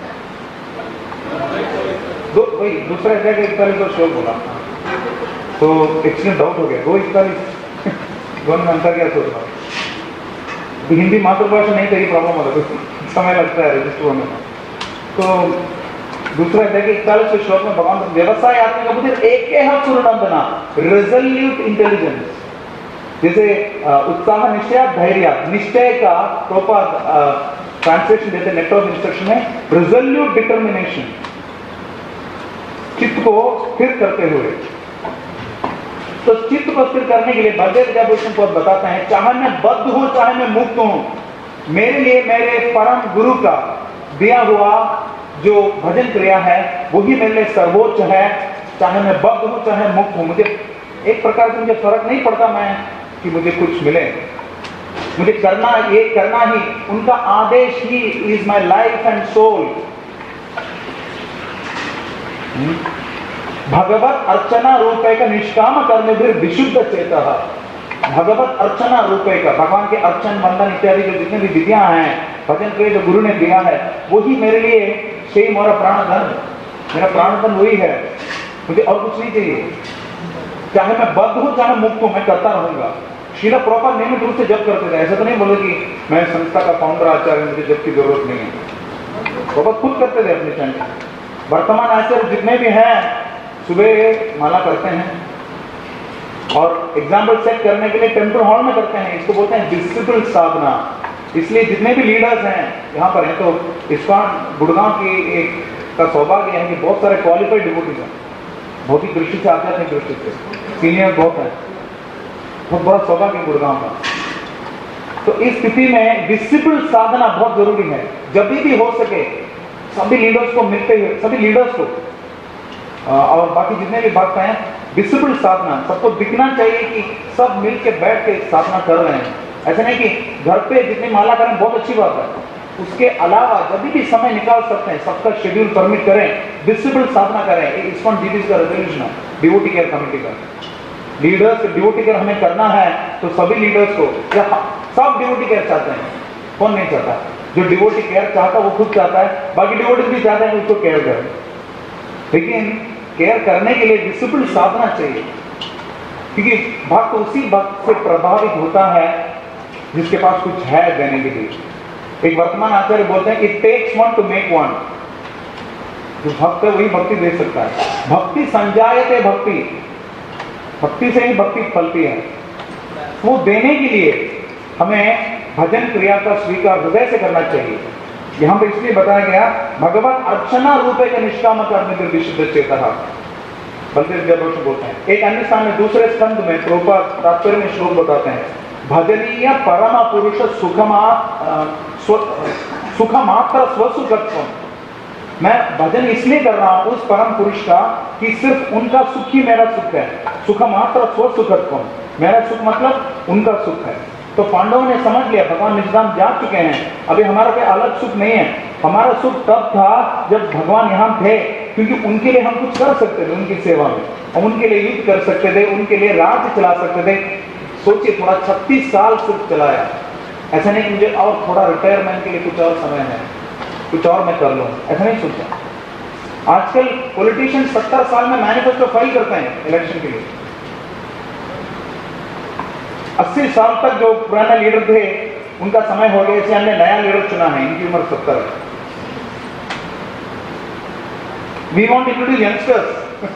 वही दूसरे अध्याय के 41वां श्लोक बोला, तो एक्सीडेंट डाउट हो गया, 2:41 दोनों में अंतर क्या सोच रहा? हिंदी मातृभाषा नहीं, तेरी प्रॉब्लम होता है, समय लगता है रजिस्टर होने में। तो दूसरा अध्याय के 41वें श्लोक में भगवान व्यवसाय आत्मिका बुद्धि एक पूर्णंदना, रिजोल्यूट इंटेलिजेंस, जैसे उत्साह, निश्चय, धैर्य, निश्चय का प्रोपर ट्रांसलेशन देते नेट ऑफ इंस्ट्रक्शन में, रिजोल्यूट डिटर्मिनेशन, चित्त को स्थिर करते हुए। तो चित्त को स्थिर करने के लिए बलदेव विद्याभूषण को बताते हैं, चाहे मैं बद्ध हूं चाहे मैं मुक्त हूं, मेरे लिए मेरे परम गुरु का दिया हुआ जो भजन क्रिया है वही मेरे लिए सर्वोच्च है। चाहे मैं बद्ध हूं चाहे मुक्त हूं, मुझे एक प्रकार से मुझे फर्क नहीं पड़ता मैं कि मुझे कुछ मिले, मुझे करना ये करना ही, उनका आदेश ही is my life and soul. भगवत अर्चना रूपे का निष्काम कर्म भी विशुद्ध चेता, भगवत अर्चना रूपे का, भगवान के अर्चन वंदन इत्यादि जो जितने भी विधियां हैं, भजन क्रिया जो गुरु ने दिया है वही मेरे लिए सही मेरा प्राणधन, मेरा प्राणधन वही है, मुझे और कुछ नहीं चाहिए। चाहे मैं बद्ध हूं चाहे मुक्त हूं, मैं करता रहूंगा। श्रील प्रभुपाद नियमित रूप से जप करते थे, ऐसा तो नहीं बोले कि मैं संस्था का फाउंडर आचार्य, मुझे जप की जरूरत नहीं है, प्रभुपाद खुद करते थे अपनी चैंटिंग। वर्तमान आचार्य जितने भी हैं सुबह माला करते हैं और एग्जाम्पल सेट करने के लिए टेम्पल हॉल में करते हैं, इसको बोलते हैं डिसिप्लिन साधना। इसलिए जितने भी लीडर्स हैं यहाँ पर हैं, तो इस्कॉन गुड़गांव की एक का सौभाग्य है कि बहुत सारे क्वालिफाइड डिवोटीज हैं, भौतिक दृष्टि से, आध्यात्मिक दृष्टि से सीनियर बहुत है, बहुत बड़ा सौभाग्य गुड़गांव का। तो इस स्थिति में डिसिप्लिन साधना बहुत जरूरी है। जब भी हो सके सभी लीडर्स को मिलते हुए, सभी लीडर्स को और बाकी जितने भी भक्त हैं, डिसिप्लिन साधना, सबको दिखना चाहिए कि सब मिल के बैठ के साधना कर रहे हैं। ऐसा नहीं कि घर पे जितनी माला करें बहुत अच्छी बात है, उसके अलावा जब भी समय निकाल सकते हैं, सबका शेड्यूल परमिट करें, डिसिप्लिन साधना करें। इस्कॉन डीडी का रेजोल्यूशन है, डिवोटी केयर कमेटी का, लीडर्स डिवोटी केयर हमें करना है, तो सभी लीडर्स को, सब डिवोटी केयर चाहते हैं, कौन नहीं चाहता? जो डिवोटी केयर चाहता है वो खुद चाहता है, बाकी डिवोटी भी चाहते हैं कि उसको केयर करें, लेकिन केयर करने के लिए डिसिप्लिन साधना चाहिए, क्योंकि भक्त उसी भक्त से प्रभावित होता है जिसके पास कुछ है देने के लिए। एक वर्तमान आचार्य बोलते हैं, it takes one to make one. जो भक्त है वही भक्ति दे सकता है। भक्ति संजायते भक्ति, भक्ति से ही भक्ति फलती है। वो देने के लिए हमें भजन क्रिया का स्वीकार हृदय से करना चाहिए। यहाँ पे इसलिए बताया गया भगवत अर्चना रूपे का निष्काम कर्म विशुद्ध चेता, बलदेव जयघोष बोलते हैं। एक अन्य स्थान में दूसरे स्कंद में प्रभुपाद तात्पर्य में श्लोक बताते हैं, भजनीय परम पुरुष सुखमात्र स्वसुखत्व। मैं भजन इसलिए कर रहा हूं उस परम पुरुष का कि सिर्फ उनका सुख ही मेरा सुख है। सुखमात्र स्वसुखत्व, मेरा सुख मतलब उनका सुख है। तो पांडवों ने समझ लिया, भगवान निजधाम जा चुके हैं, अभी हमारा कोई अलग सुख नहीं है। हमारा सुख तब था जब भगवान यहाँ थे, क्योंकि उनके लिए हम कुछ कर सकते थे, उनकी सेवा में हम उनके लिए युद्ध कर सकते थे, उनके लिए राज्य चला सकते थे। सोचिए, थोड़ा 36 साल सिर्फ चलाया। ऐसा नहीं कि मुझे और थोड़ा रिटायरमेंट के लिए कुछ और समय है, कुछ और मैं कर लूँ, ऐसा नहीं सोचा। आजकल पॉलिटिशियन 70 साल में मैनिफेस्टो फाइल करते हैं इलेक्शन के लिए। 80 साल तक जो पुराने लीडर थे उनका समय हो गया, इसलिए हमने नया लीडर चुना है, इनकी उम्र 70 है। We want introduce youngsters.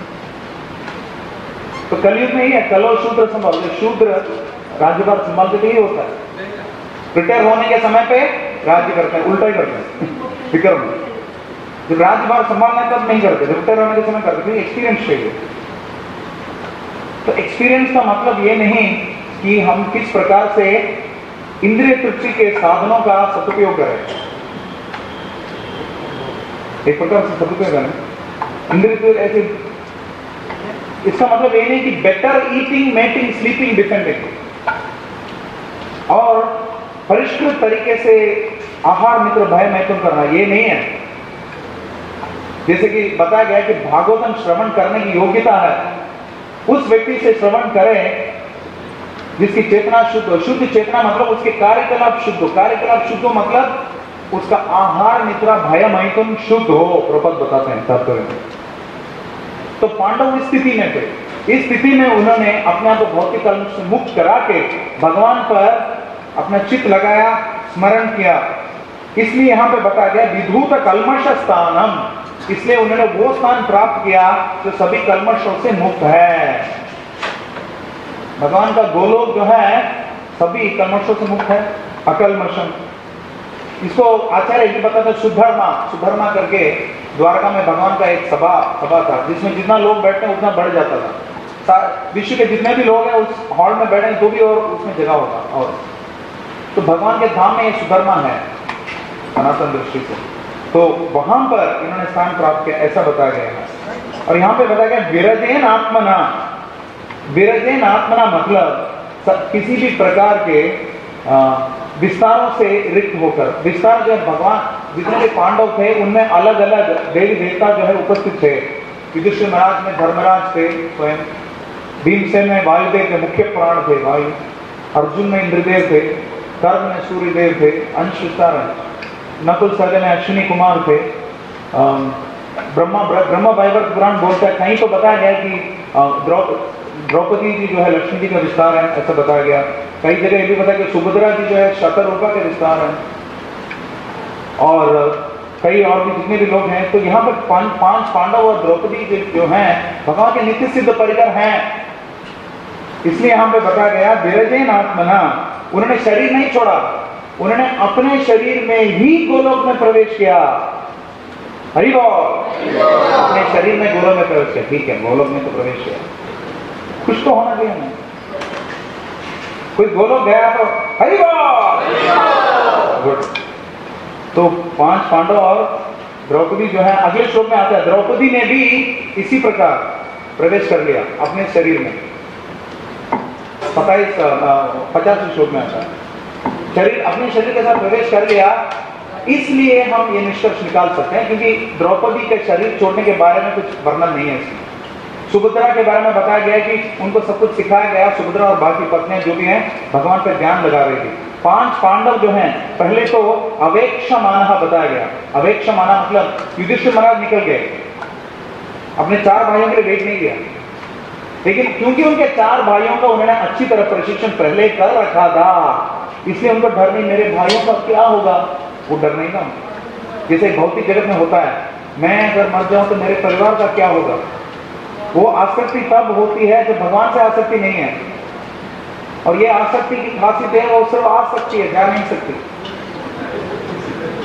तो कलयुग में ही है, कलो शूद्र संभाल, शूद्र राज्यभार संभालते तो ही होता है। रिटायर होने के समय पे राज्य करते हैं, उल्टा ही करते हैं विक्रम। जब राज्यभार संभालना तब नहीं करते, जब रिटायर होने के समय करते, क्योंकि एक्सपीरियंस चाहिए। तो एक्सपीरियंस का मतलब ये नहीं कि हम किस प्रकार से इंद्रिय तृप्ति के साधनों का सदुपयोग करें, एक प्रकार से सदुपयोग करें इंद्रिय ऐसे। इसका मतलब ये नहीं कि better eating, mating, sleeping, defending और परिष्कृत तरीके से आहार मित्र भय मैथुन करना, ये नहीं है। जैसे कि बताया गया कि भागवतम श्रवण करने की योग्यता है उस व्यक्ति से श्रवण करें जिसकी चेतना शुद्ध हो। शुद्ध चेतना मतलब उसके कार्यकलाप शुद्ध हो। कार्यकलाप शुद्ध हो मतलब उसका आहार निद्रा भय मैथुन शुद्ध हो, प्रपद बताते हैं तात्पर्य में। तो पांडव इस स्थिति में थे। इस स्थिति में उन्होंने अपने आप को भौतिक कर्म से मुक्त करा के भगवान पर अपना चित्त लगाया, स्मरण किया। इसलिए यहां पे बताया गया विधूत कल्मष स्थानम, इसलिए उन्होंने वो स्थान प्राप्त किया जो सभी कल्मषों से मुक्त है। भगवान का गोलोक जो है सभी कल्मषों से मुक्त है, अकल्मषम। इसको आचार्य जी बताते हैं सुधर्मा। सुधर्मा करके द्वारका में भगवान का एक सभा था जिसमें जितना लोग बैठते हैं उतना बढ़ जाता था। विश्व के जितने भी लोग हैं उस हॉल में बैठे तो भी और उसमें जगह होगा। और तो भगवान के धाम में ये सुधर्मा है सनातन दृष्टि से। तो वहां पर इन्होंने स्थान प्राप्त किया, ऐसा बताया गया है। और यहाँ पे बताया गया विरजेन आत्मना। विरजेन आत्मना मतलब किसी भी प्रकार के विस्तारों से रिक्त होकर। विस्तार जो भगवान जितने भी पांडव थे उनमें अलग अलग देवी देवता जो है उपस्थित थे। युधिष्ठिर महाराज में धर्मराज थे स्वयं, भीमसेन में वायुदेव थे, मुख्य प्राण थे वायु, अर्जुन में इंद्रदेव थे, कर्ण में सूर्यदेव थे, अंश विस्तार है, नकुल सहदेव में अश्विनी कुमार थे, ब्रह्मा वैवर्त पुराण बोलता है। कहीं तो बताया गया कि द्रौपदी जी जो है लक्ष्मी जी का विस्तार है, ऐसा बताया गया। कई जगह ये भी बताया कि सुभद्रा जी जो है शतरूपा के विस्तार है, और कई और भी जितने भी लोग हैं। तो यहाँ पर पांच पांडव और द्रौपदी जो हैं भगवान के नित्य सिद्ध परिकर हैं। इसलिए यहाँ पे बताया गया विरजेन आत्मना, उन्होंने शरीर नहीं छोड़ा, उन्होंने अपने शरीर में ही गोलोक में प्रवेश किया। हरि बोल। अपने शरीर में गोलोक में प्रवेश किया, ठीक है, गोलोक में तो प्रवेश किया, कुछ तो होना चाहिए। कोई गोलोक गया तो हरि बोल। गुड। तो 5 पांडव और द्रौपदी जो है अगले श्लोक में आता है, द्रौपदी ने भी इसी प्रकार प्रवेश कर लिया अपने शरीर में। 50 श्लोक में आता है, शरीर अपने शरीर के साथ प्रवेश कर लिया। इसलिए हम ये निष्कर्ष निकाल सकते हैं क्योंकि द्रौपदी के शरीर छोड़ने के बारे में कुछ वर्णन नहीं है इसमें। सुभद्रा के बारे में बताया गया कि उनको सब कुछ सिखाया गया। सुभद्रा और बाकी पत्नियां जो भी हैं भगवान पर ध्यान लगा रही थी। 5 पांडव जो हैं पहले तो अवेक्षमानः बताया गया। अवेक्षमानः मतलब युधिष्ठिर महाराज निकल गए, अपने 4 भाइयों के लिए वेट नहीं किया, लेकिन क्योंकि उनके 4 भाइयों का उन्होंने अच्छी तरह प्रशिक्षण पहले कर रखा था, इसलिए उनको डर नहीं, मेरे भाइयों का क्या होगा, वो डर नहीं था। जैसे भौतिक जगत में होता है, मैं अगर मर जाऊं तो मेरे परिवार का क्या होगा। वो आसक्ति तब होती है जब भगवान से आसक्ति नहीं है, और ये आसक्ति की खासियत है वो सिर्फ आ सकती है, जा नहीं सकती।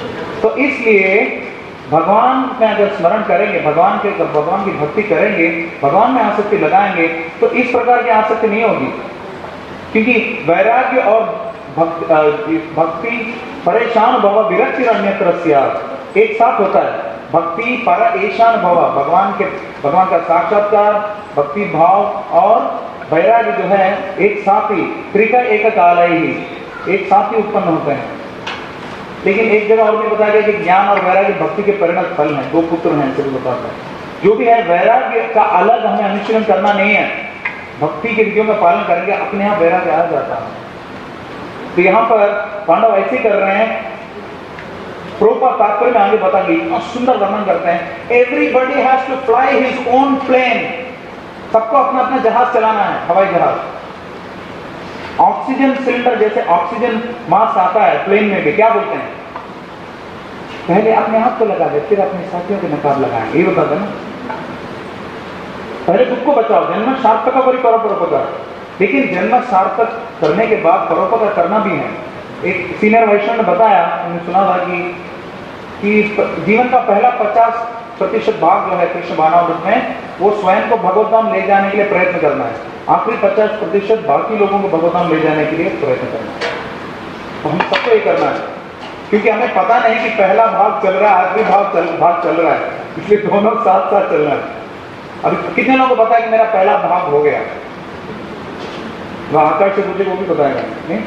तो इसलिए भगवान में अगर स्मरण करेंगे, भगवान की भक्ति करेंगे, भगवान में आसक्ति लगाएंगे, तो इस प्रकार की आसक्ति नहीं होगी। क्योंकि वैराग्य और भक्ति परेशान भव विरक्ति अन्यत्र एक साथ होता है। भक्ति पर ईशान भव, भगवान का साक्षात्कार, भक्ति भाव और वैराग्य जो है एक साथ ही, त्रिका एक काल ही, एक साथ ही उत्पन्न होते हैं। लेकिन एक जगह और भी बताया गया कि ज्ञान और वैराग्य भक्ति के परिणत फल हैं, दो पुत्र हैं, ऐसे बताता है। जो भी है, वैराग्य का अलग हमें अनुशीलन करना नहीं है, भक्ति के विधियों का पालन करेंगे, अपने यहाँ वैराग्य आ जाता है। तो यहाँ पर पांडव ऐसे कर रहे हैं, प्रोपर तात्पर्य में आगे बताएंगे, इतना सुंदर वर्णन करते हैं। Everybody has to fly his own plane, सबको अपना अपना जहाज चलाना है, हवाई जहाज। ऑक्सीजन सिलेंडर जैसे ऑक्सीजन मास्क आता है प्लेन में भी, क्या बोलते हैं, पहले अपने हाथ को लगा दे, फिर अपने साथियों के नकाब लगाएंगे, ये बताते हैं ना। पहले खुद को बचाओ, जन्म सार्थक परोपकार, लेकिन जन्म सार्थक करने के बाद परोपकार करना भी है। एक सीनियर वैष्णव ने बताया, मैंने सुना था कि जीवन का पहला 50% भाग जो है कृष्ण भावनामृत में, वो स्वयं को भगवत धाम ले जाने के लिए प्रयत्न करना है। आखिरी 50% बाकी लोगों को भगवत धाम ले जाने के लिए प्रयत्न करना है। तो हम सबको ये करना है, क्योंकि हमें पता नहीं कि पहला भाग चल रहा है, आखिरी भाग चल रहा है, इसलिए दोनों साथ साथ चलना है। अभी कितने लोगों को पता है कि मेरा पहला भाग हो गया? वह आकाश से पूछे, वो भी बताएगा नहीं।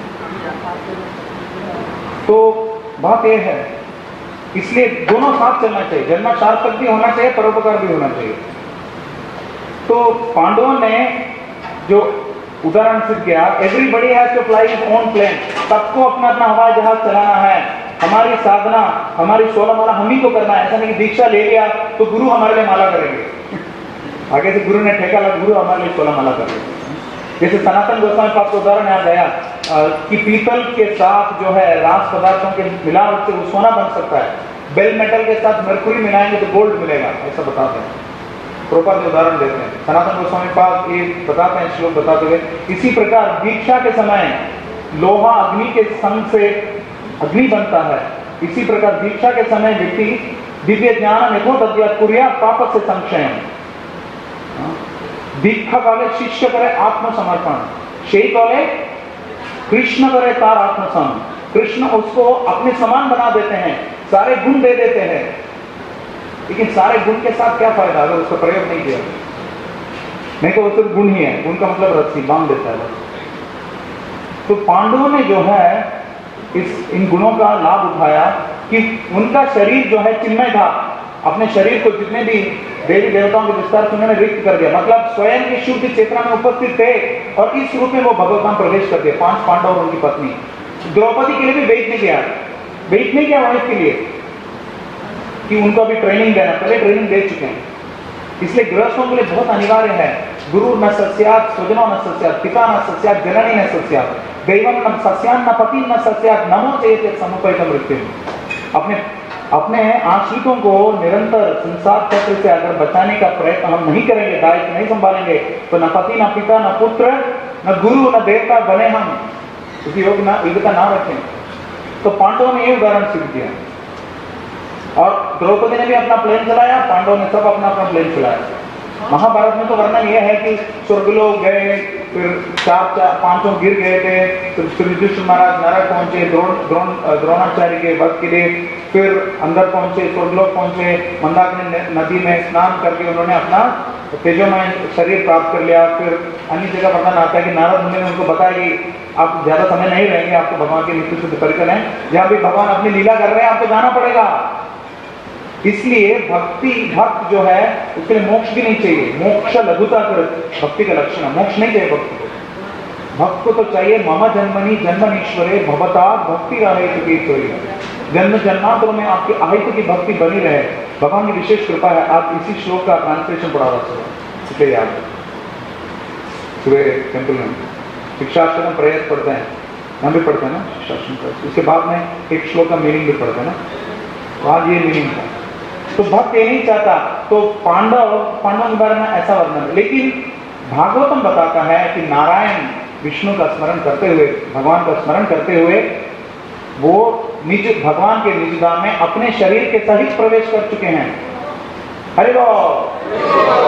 तो बात यह है, इसलिए दोनों साथ चलना चाहिए, जन्म सार्थक भी होना चाहिए, परोपकार भी होना चाहिए। तो पांडवों ने जो उदाहरण सिद्ध किया, everybody has to fly his own plane, सबको अपना अपना हवाई जहाज चलाना है। हमारी साधना, हमारी 16 माला हम ही को करना है। ऐसा नहीं कि दीक्षा ले लिया तो गुरु हमारे लिए माला करेंगे, आगे से गुरु ने ठेका लगा, गुरु हमारे लिए 16 माला करेंगे। जैसे सनातन गोस्वामी पाप का उदाहरण यहाँ गया कि पीतल के साथ जो है रास पदार्थों के मिलावट से वो सोना बन सकता है, बेल मेटल के साथ मरकुरी मिलाएंगे तो गोल्ड मिलेगा, ऐसा बताते हैं। प्रोपर जो उदाहरण देते हैं सनातन गोस्वामी पाप, ये बताते हैं श्लोक बताते हुए। इसी प्रकार दीक्षा के समय लोहा अग्नि के संग से अग्नि बनता है, इसी प्रकार दीक्षा के समय व्यक्ति दिव्य ज्ञान में कुरिया पाप से संशय। दीक्षा काले शिष्य करे आत्मसमर्पण, शेई काले कृष्ण करे तार आत्मसम, कृष्ण उसको अपने समान बना देते हैं, सारे गुण दे देते हैं। लेकिन सारे गुण के साथ क्या फायदा अगर उसका प्रयोग नहीं किया? नहीं तो वो सिर्फ गुण ही है, गुण का मतलब रस्सी बांध देता है। तो पांडवों ने जो है इन गुणों का लाभ उठाया कि उनका शरीर जो है चिन्मय था, अपने शरीर को जितने भी देवी देवताओं के विस्तार से उन्होंने रिक्त कर दिया, मतलब स्वयं की शुद्ध चेतना में उपस्थित थे और इस रूप में वो भगवत धाम प्रवेश कर दिए। 5 पांडव और उनकी पत्नी द्रौपदी के लिए भी वेट नहीं किया वाइफ के लिए कि उनको अभी ट्रेनिंग देना, पहले ट्रेनिंग दे चुके हैं। इसलिए गृहस्थों के लिए बहुत अनिवार्य है, गुरु न सस्यात्, स्वजनो न सस्यात्, पिता न सस्यात्, जननी न सस्यात्, दैवम न सस्यात्, न पति न सस्यात्, नमो चेत समुपैत मृत्यु। अपने आश्रितों को निरंतर संसार चक्र से अगर बचाने का प्रयत्न हम नहीं करेंगे, दायित्व नहीं संभालेंगे, तो न पति, न पिता, न पुत्र, न गुरु, न देवता बने हम, उसी योग्यता ना रखें। तो पांडवों ने ये उदाहरण सिद्ध किया और द्रौपदी ने भी अपना प्लेन चलाया, पांडवों ने सब अपना अपना प्लेन चलाया। महाभारत में तो वर्णन यह है कि स्वर्गलोक गए, फिर 4-5 गिर गए थे, फिर श्री युधिष्ठिर महाराज नरक पहुंचे द्रोणाचार्य के वध के लिए, फिर अंदर पहुंचे, स्वर्गलोक पहुंचे, मंदाकिनी नदी में स्नान करके उन्होंने अपना तेजोमय शरीर प्राप्त कर लिया। फिर अन्य जगह वर्णन आता है कि नारद मुनि ने उनको बताया कि आप ज्यादा समय नहीं रहेंगे, आपको भगवान की नित्य शुद्ध परिकर है, जहाँ भी भगवान अपनी लीला कर रहे हैं आपको जाना पड़ेगा। इसलिए भक्त जो है उसके लिए मोक्ष भी नहीं चाहिए, मोक्ष लघुता कर भक्ति का लक्षण है, मोक्ष नहीं चाहिए भक्त को। भक्त को तो चाहिए मम जन्मनि जन्मनीश्वरे भवता भक्ति रहे जन्म जन्मांतरों में आपकी आहित की भक्ति बनी रहे, भगवान की विशेष कृपा है। आप इसी श्लोक का ट्रांसलेशन पढ़ा रहा था, इसलिए याद सुबह टेम्पल में शिक्षाश्रम प्रयास पढ़ते हैं, यहाँ भी पढ़ते हैं ना शिक्षाश्रम, उसके बाद में एक श्लोक का मीनिंग भी पढ़ते हैं ना, तो आज ये मीनिंग था। तो भक्त ये नहीं चाहता, तो पांडवों के बारे में ऐसा वर्णन। लेकिन भागवतम बताता है कि नारायण विष्णु का स्मरण करते हुए, भगवान का स्मरण करते हुए वो निज भगवान के निज धाम में अपने शरीर के सहित प्रवेश कर चुके हैं। हरि बोल।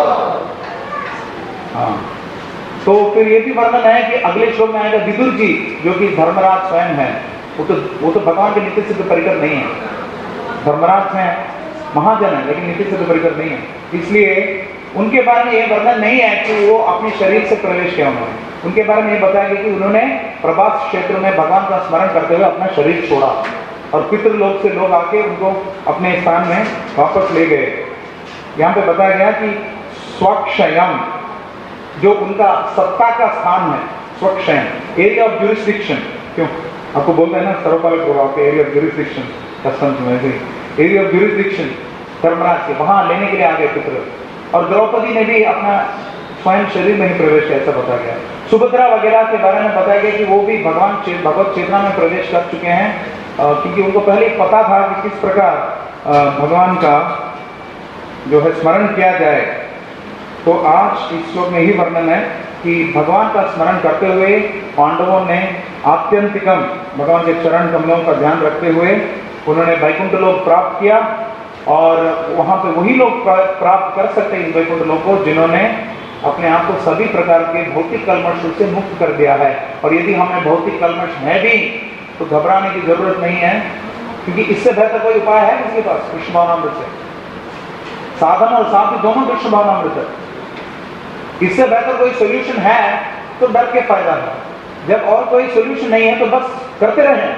हाँ, तो फिर ये भी वर्णन है कि अगले श्लोक में आएगा विदुर जी जो कि धर्मराज स्वयं है, वो तो भगवान के नित्य सिद्ध परिकर नहीं है। धर्मराज है, महाजन है, लेकिन नित्य सिद्ध परिकर नहीं है, इसलिए उनके बारे में ये वर्णन नहीं है कि वो अपने शरीर से प्रवेश किया उन्होंने। उनके बारे में ये बताया गया कि उन्होंने प्रभास क्षेत्र में भगवान का स्मरण करते हुए अपना शरीर छोड़ा और पितृलोक से लोग आके उनको अपने स्थान में वापस ले गए। यहाँ पे बताया गया कि स्वक्षयम जो उनका सत्ता का स्थान है, स्वक्षयम एरिया ऑफ ज्यूरिसडिक्शन, क्यों आपको बोलते हैं ना सर्वपालक प्रभाव के एरिया ऑफ ज्यूरिसडिक्शन, कस्टम्स में एरिया ऑफ ज्यूरिसडिक्शन धर्मराज के वहां लेने के लिए आ गए पितृ। और द्रौपदी ने भी अपना स्वयं शरीर में ही प्रवेश किया, ऐसा बताया गया। सुभद्रा वगैरह के बारे में बताया गया कि वो भी भगवत चेतना में प्रवेश कर चुके हैं, क्योंकि उनको पहले ही पता था कि किस प्रकार भगवान का जो है स्मरण किया जाए। तो आज इस श्लोक में ही वर्णन है कि भगवान का स्मरण करते हुए पांडवों ने आत्यंतिकम भगवान के चरण कमलों का ध्यान रखते हुए उन्होंने वैकुंठ लोक प्राप्त किया, और वहां पे वही लोग प्राप्त कर सकते हैं इन वैकुंठ लोक को जिन्होंने अपने आप को सभी प्रकार के भौतिक कल्मश से मुक्त कर दिया है। और यदि हमें भौतिक कल्मश है भी तो घबराने की जरूरत नहीं है, क्योंकि इससे बेहतर कोई उपाय है किसके पास? कृष्ण भावनामृत से। साधन और साध्य दोनों कृष्ण भावनामृत है। इससे बेहतर कोई सोल्यूशन है तो डर के फायदा है। जब और कोई सोल्यूशन नहीं है तो बस करते रहें।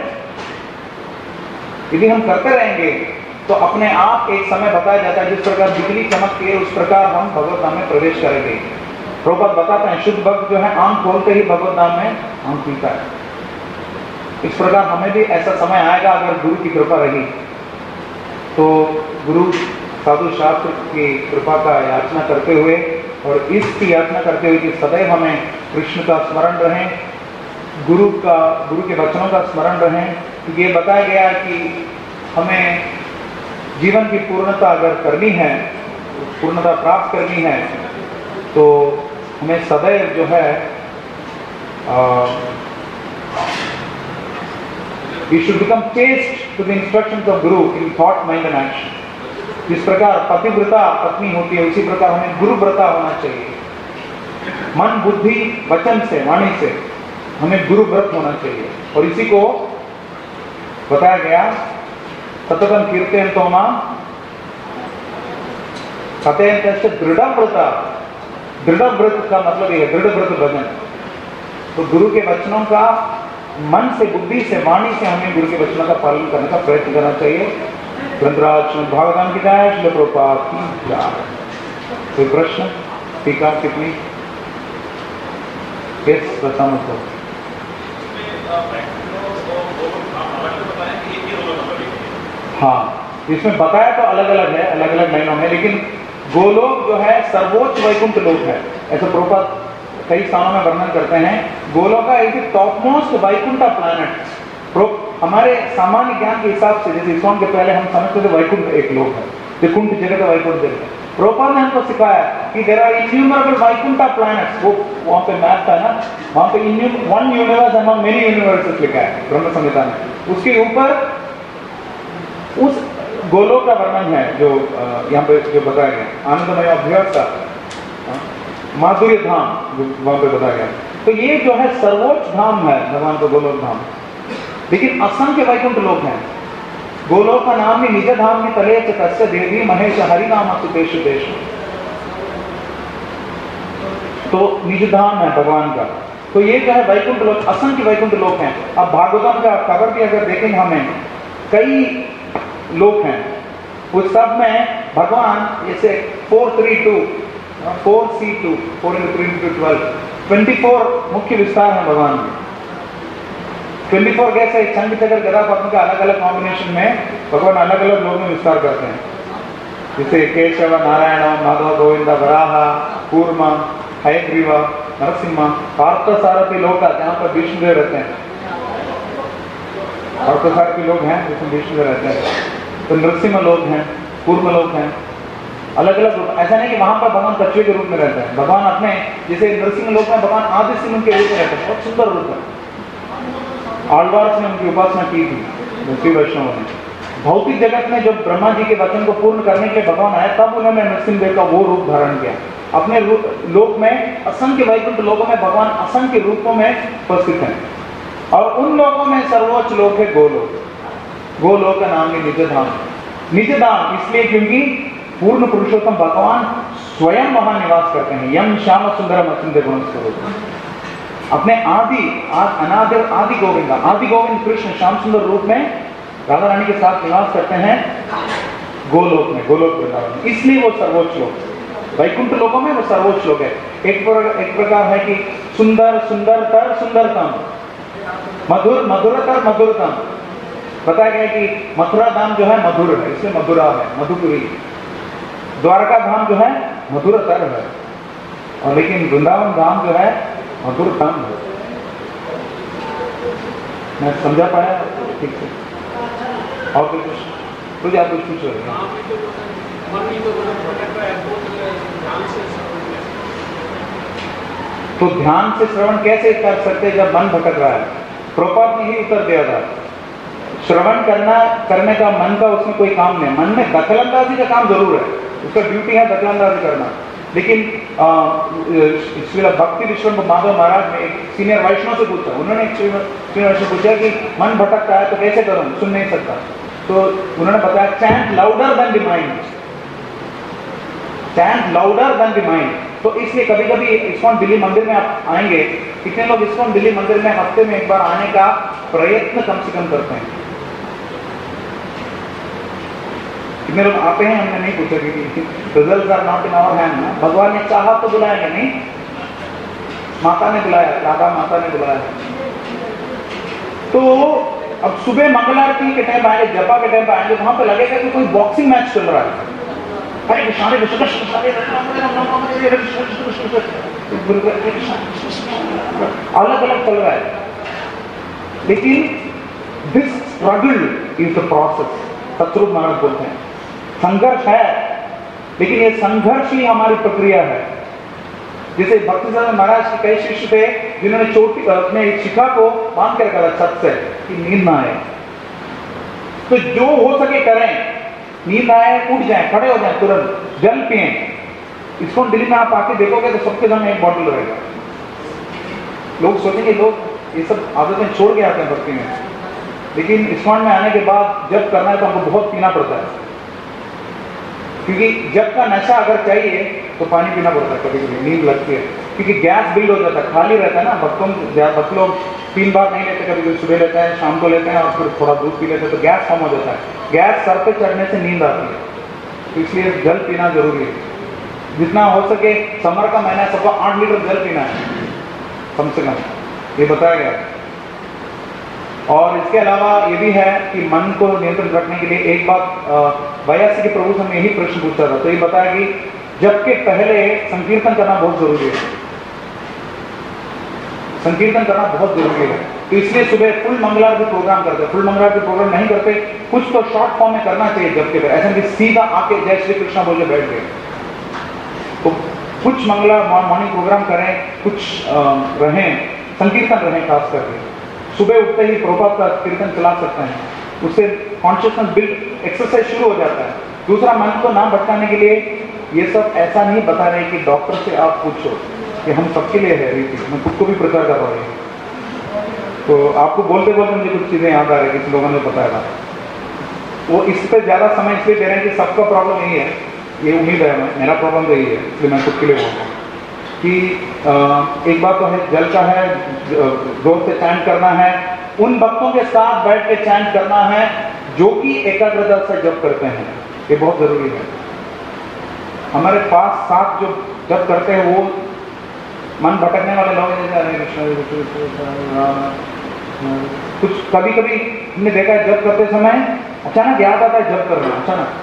यदि हम करते रहेंगे तो अपने आप एक समय बताया जाता है जिस प्रकार बिजली चमकती है उस प्रकार हम भगवत धाम में प्रवेश करेंगे। प्रभुपाद बताते हैं शुद्ध भक्त जो है आंख खोलते ही भगवत धाम में आंख खुलता है। इस प्रकार हमें भी ऐसा समय आएगा अगर गुरु की कृपा रही तो गुरु साधु शास्त्र की कृपा का याचना करते हुए और इसकी याचना करते हुए कि सदैव हमें कृष्ण का स्मरण रहे, गुरु के वचनों का स्मरण रहे। क्योंकि ये बताया गया कि हमें जीवन की पूर्णता अगर करनी है, पूर्णता प्राप्त करनी है, तो हमें सदैव जो है we should become chaste to the instructions of Guru in thought, mind and action. जिस प्रकार पतिव्रता पत्नी होती है उसी प्रकार हमें गुरुव्रता होना चाहिए। मन बुद्धि वचन से वाणी से हमें गुरुव्रत होना चाहिए। और इसी को बताया गया सततम कीर्तन तो मां कथयन्त दृढ़ व्रता। दृढ़ व्रत का मतलब यह है दृढ़ व्रत भजन। तो गुरु के वचनों का मन से बुद्धि से वाणी से हमें गुरु के वचनों का पालन करने का प्रयत्न करना चाहिए। ग्रंथराज भागवतम की जय, श्रील प्रभुपाद की जय। कोई प्रश्न टीका टिप्पणी? किस प्रसन्न को हाँ इसमें बताया तो अलग अलग है, अलग अलग लाइनों में, लेकिन गोलोक जो है सर्वोच्च वैकुंठ लोक है। ऐसा प्रभुपाद कई स्थानों में वर्णन करते हैं। गोलोक का एक टॉप मोस्ट वैकुंठ प्लैनेट। हमारे सामान्य ज्ञान के हिसाब से जैसे इस्लाम के पहले हम समझते थे वैकुंठ एक लोक है, वैकुंठ जगत वैकुंठ जगत। प्रभुपाद ने हमको सिखाया कि there are innumerable Vaikuntha planets. वो वहां पे मैप था ना, वहां पे one universe among many universes लिखा है ब्रह्म संहिता में। उसके ऊपर उस गोलोक का वर्णन है जो यहाँ पे जो बताया गया आनंदमय अभ्यास का माधुर्य धाम जो वहां पे बताया गया। तो ये जो है सर्वोच्च धाम है भगवान का गोलोक धाम। लेकिन असंख्य वैकुंठ लोक हैं। गोलोक का नाम भी निज धाम में तले तस्य देवी महेश हरि नाम सुतेश देश। तो निज धाम है भगवान का। तो ये जो है वैकुंठ लोक, असंख्य वैकुंठ लोक हैं। अब भागवतम का कवर भी अगर देखेंगे हमें कई लोक हैं, उस सब में भगवान जैसे 432 4C2 4 into 3 into 12 24 मुख्य विस्तार है भगवान में। 24 कैसे शंख चक्र गदा पद्म का अलग अलग कॉम्बिनेशन में भगवान अलग अलग लोग में विस्तार करते हैं। जैसे केशव नारायण माधव गोविंद वराह कूर्म हयग्रीव नरसिम्हा पार्थसारथी लोग जहाँ पर विष्णुदेव रहते हैं। पार्थसारथी लोग हैं जिसमें विष्णुदेव रहते हैं। तो नरसिम्हा लोग हैं, कूर्म लोग हैं, अलग अलग रूप। ऐसा नहीं कि वहां पर भगवान कछुए के रूप में रहते हैं। भगवान अपने जैसे नरसिंह लोक में भगवान आदि सिंह के रूप में रहते हैं, बहुत सुंदर रूप है। आಳ್वार्स ने उनकी उपासना की थी, श्री वैष्णव ने। भौतिक जगत में जब ब्रह्मा जी के वचन को पूर्ण करने के लिए भगवान आए, तब उन्होंने नरसिंहदेव का वो रूप धारण किया। अपने लोक में असंख्य वैकुंठ लोकों में भगवान असंख्य रूपों में उपस्थित हैं, और उन लोगों में सर्वोच्च लोक है गोलोक। गोलोक का नाम है निज धाम। निज धाम इसलिए क्योंकि पूर्ण पुरुषोत्तम भगवान स्वयं वहां निवास करते हैं। यम श्याम सुंदरम अचिंत्य गुण स्वरूप अपने आदि गोविंद कृष्ण श्याम सुंदर रूप में राधा रानी के साथ निवास करते हैं गोलोक में, गोलोक वृंदावन में। इसलिए वो सर्वोच्च लोक, वैकुंठ लोकों में वो सर्वोच्च लोक है। एक प्रकार है कि सुंदर सुंदरतर सुंदरतम, मधुर मधुरतर मधुरतम। बताया गया कि मथुरा धाम जो है मधुर है, इसलिए मधुरा है, मधुपुरी। द्वारका धाम जो है मधुरतर है, और लेकिन वृंदावन धाम जो है मधुरतम है। मैं समझा पाया ठीक से? और कुछ आप कुछ पूछ रहे हैं? तो ध्यान से श्रवण कैसे कर सकते जब मन भटक रहा है? प्रभुपाद ने ही उत्तर दिया था, श्रवण करने का मन का उसमें कोई काम नहीं। मन में दखलंदाजी का काम जरूर है, उसका ड्यूटी है दखलंदाजी करना। लेकिन भक्ति विश्वनाथ माधव महाराज ने एक सीनियर वैष्णव से पूछा, उन्होंने एक सीनियर वैष्णव पूछा कि मन भटकता है तो कैसे करूं, सुन नहीं सकता। तो उन्होंने बताया chant louder than the mind, chant louder than the mind. तो इसलिए कभी कभी इस्कॉन दिल्ली मंदिर में आप आएंगे, कितने लोग इस्कॉन दिल्ली मंदिर में हफ्ते में एक बार आने का प्रयत्न कम से कम करते हैं? कितने लोग आते हैं? हमने नहीं पूछा कि results are not in our hand ना। भगवान ने चाहा तो बुलाएंगे, नहीं माता ने बुलाया, राधा माता ने बुलाया। तो अब सुबह मंगलारती के टाइम आएंगे, जपा के टाइम आएंगे, वहां पे लगेगा कि कोई बॉक्सिंग मैच चल रहा है। अलग अलग चल रहा है, लेकिन this struggle is the process. Satrup Maharaj बोलते हैं संघर्ष है, लेकिन ये संघर्ष ही हमारी प्रक्रिया है। जैसे भक्तिसिद्धांत महाराज के कई शिष्य थे जिन्होंने चोटी अपने शिखा को बांध कर रखा था छत से कि नींद ना आए। तो जो हो सके करें, नींद आए उठ जाए, खड़े हो जाए, तुरंत जल पिए। इसको दिल्ली में आप आके देखोगे तो सबके सामने एक बॉटल रहेगा। लोग सोचेंगे लोग ये सब आदतें छोड़ के आते हैं भक्ति में, लेकिन इस्कॉन में आने के बाद जब करना है तो हमको बहुत पीना पड़ता है, क्योंकि जब का नशा अगर चाहिए तो पानी पीना पड़ता है। कभी कभी नींद लगती है क्योंकि गैस बिल्ड हो जाता है, खाली रहता है ना। भक्त लोग 3 बार नहीं लेते, कभी कभी सुबह लेते हैं, शाम को लेते हैं, और फिर थोड़ा दूध पी लेते हैं, तो गैस फॉर्म हो जाता है। गैस सर पे चढ़ने से नींद आती है, तो इसलिए जल पीना जरूरी है। जितना हो सके, समर का महीना है, सबको 8 लीटर जल पीना है कम से कम, ये बताया गया। और इसके अलावा ये भी है कि मन को नियंत्रित रखने के लिए एक बात वैयासी के प्रभु से यही प्रश्न पूछा था, तो ये बताया कि जबकि पहले संकीर्तन करना बहुत जरूरी है, संकीर्तन करना बहुत जरूरी है। तो इसलिए सुबह फुल मंगलारती प्रोग्राम करते हैं। फुल मंगलारती प्रोग्राम नहीं करते, कुछ तो शॉर्ट फॉर्म में करना चाहिए। जबकि ऐसा नहीं सीधा आके जय श्री कृष्णा बोले बैठ गए, तो कुछ मंगला मॉर्निंग प्रोग्राम करें, कुछ रहें, संकीर्तन रहें। खास करके सुबह उठते ही प्रभात का कीर्तन चला सकते हैं, उससे कॉन्शियसनेस बिल्ड एक्सरसाइज शुरू हो जाता है। दूसरा, मन को ना भटकाने के लिए ये सब ऐसा नहीं बता रहे कि डॉक्टर से आप पूछो, कि हम सबके लिए है रीति। मैं खुद को भी प्रचार कर रहा हूँ, तो आपको बोलते बोलते मुझे कुछ चीजें याद आ रही है, किसी लोगों ने बताया था। वो इस पर ज्यादा समय इसलिए दे रहे हैं कि सबका प्रॉब्लम यही है, ये उम्मीद है, मेरा प्रॉब्लम तो यही है, इसलिए मैं खुद के लिए बोल रहा हूँ कि एक बात तो है, जल का है, जोर से चैंट करना है, उन भक्तों के साथ बैठ के चैंट करना है जो कि एकाग्रता से जप करते हैं, ये बहुत जरूरी है। हमारे पास साथ जो जप करते हैं वो मन भटकने वाले लोग कुछ कभी कभी हमने देखा है, जप करते समय अचानक याद आता है जप करना, अचानक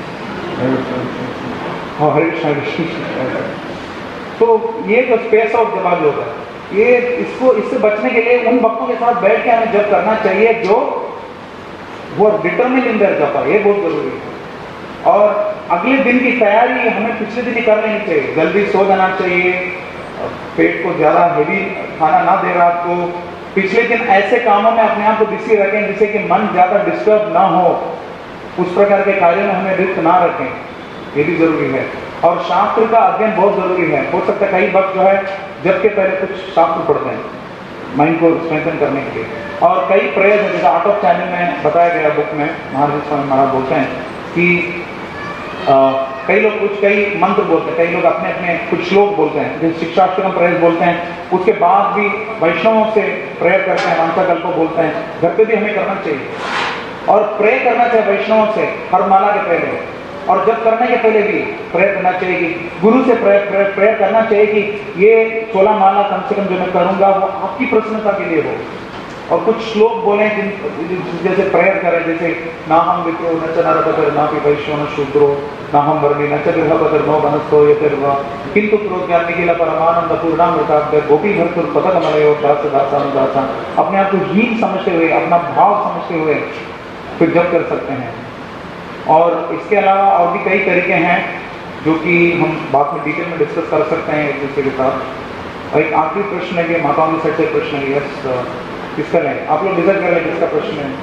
हरे कृष्ण। तो ये जो स्पेस ऑफ जवाब होता है, ये इससे बचने के लिए उन भक्तों के साथ बैठ के हमें जप करना चाहिए जो वो डिटरमिन इन देयर जप, ये बहुत जरूरी है। और अगले दिन की तैयारी हमें पिछले दिन ही कर लेनी चाहिए, जल्दी सो जाना चाहिए, पेट को ज्यादा हेवी खाना ना दे रात को, पिछले दिन ऐसे कामों में अपने आप को बिजी रखें जिससे कि मन ज्यादा डिस्टर्ब ना हो, उस प्रकार के कार्यों में हमें रिक्त ना रखें, ये भी जरूरी है। और शास्त्र का अध्ययन बहुत जरूरी है। हो सकता है कई वक्त जो है जब के पहले कुछ शास्त्र पढ़ते हैं माइंड को स्ट्रेंथन करने के लिए, और कई प्रेयर है, जैसे आर्ट ऑफ चैनल में बताया गया बुक में महाराज स्वामी महाराज बोलते हैं कि कई लोग कई मंत्र बोलते हैं, कई लोग अपने अपने कुछ श्लोक बोलते हैं, जैसे शिक्षाष्टकम प्रेयर बोलते हैं, उसके बाद भी वैष्णवों से प्रेयर करते हैं, वंशाकल्प बोलते हैं, घर पे भी हमें करना चाहिए। और प्रे करना चाहिए वैष्णवों से हर माला के पहले, और जब करने के पहले भी प्रेयर करना चाहिए कि गुरु से प्रेयर करना चाहिए कि ये 16 माला कम से कम जो मैं करूंगा वो आपकी प्रसन्नता के लिए हो। और कुछ श्लोक बोले जैसे प्रेयर करें, जैसे ना हम विप्रो न च नरपतिर ना पि वैश्यो न शूद्रो ना हम वर्णी न च गृहपतिर नो वनस्थो यतिर्वा किंतु प्रोज्ञान निखिल परमानंद पूर्णामृताब्द गोपी भर्तुर पतकमलयो दास दासानुदासा, अपने आप को हीन समझते हुए, अपना भाव समझते हुए फिर जब कर सकते हैं। और इसके अलावा और भी कई तरीके हैं जो कि हम बाद में डिटेल में डिस्कस कर सकते हैं एक दूसरे के साथ। और एक आखिरी प्रश्न है कि माताओं की साइड से प्रश्न है, यस किसका लें, आप लोग डिसाइड कर लें किसका प्रश्न है,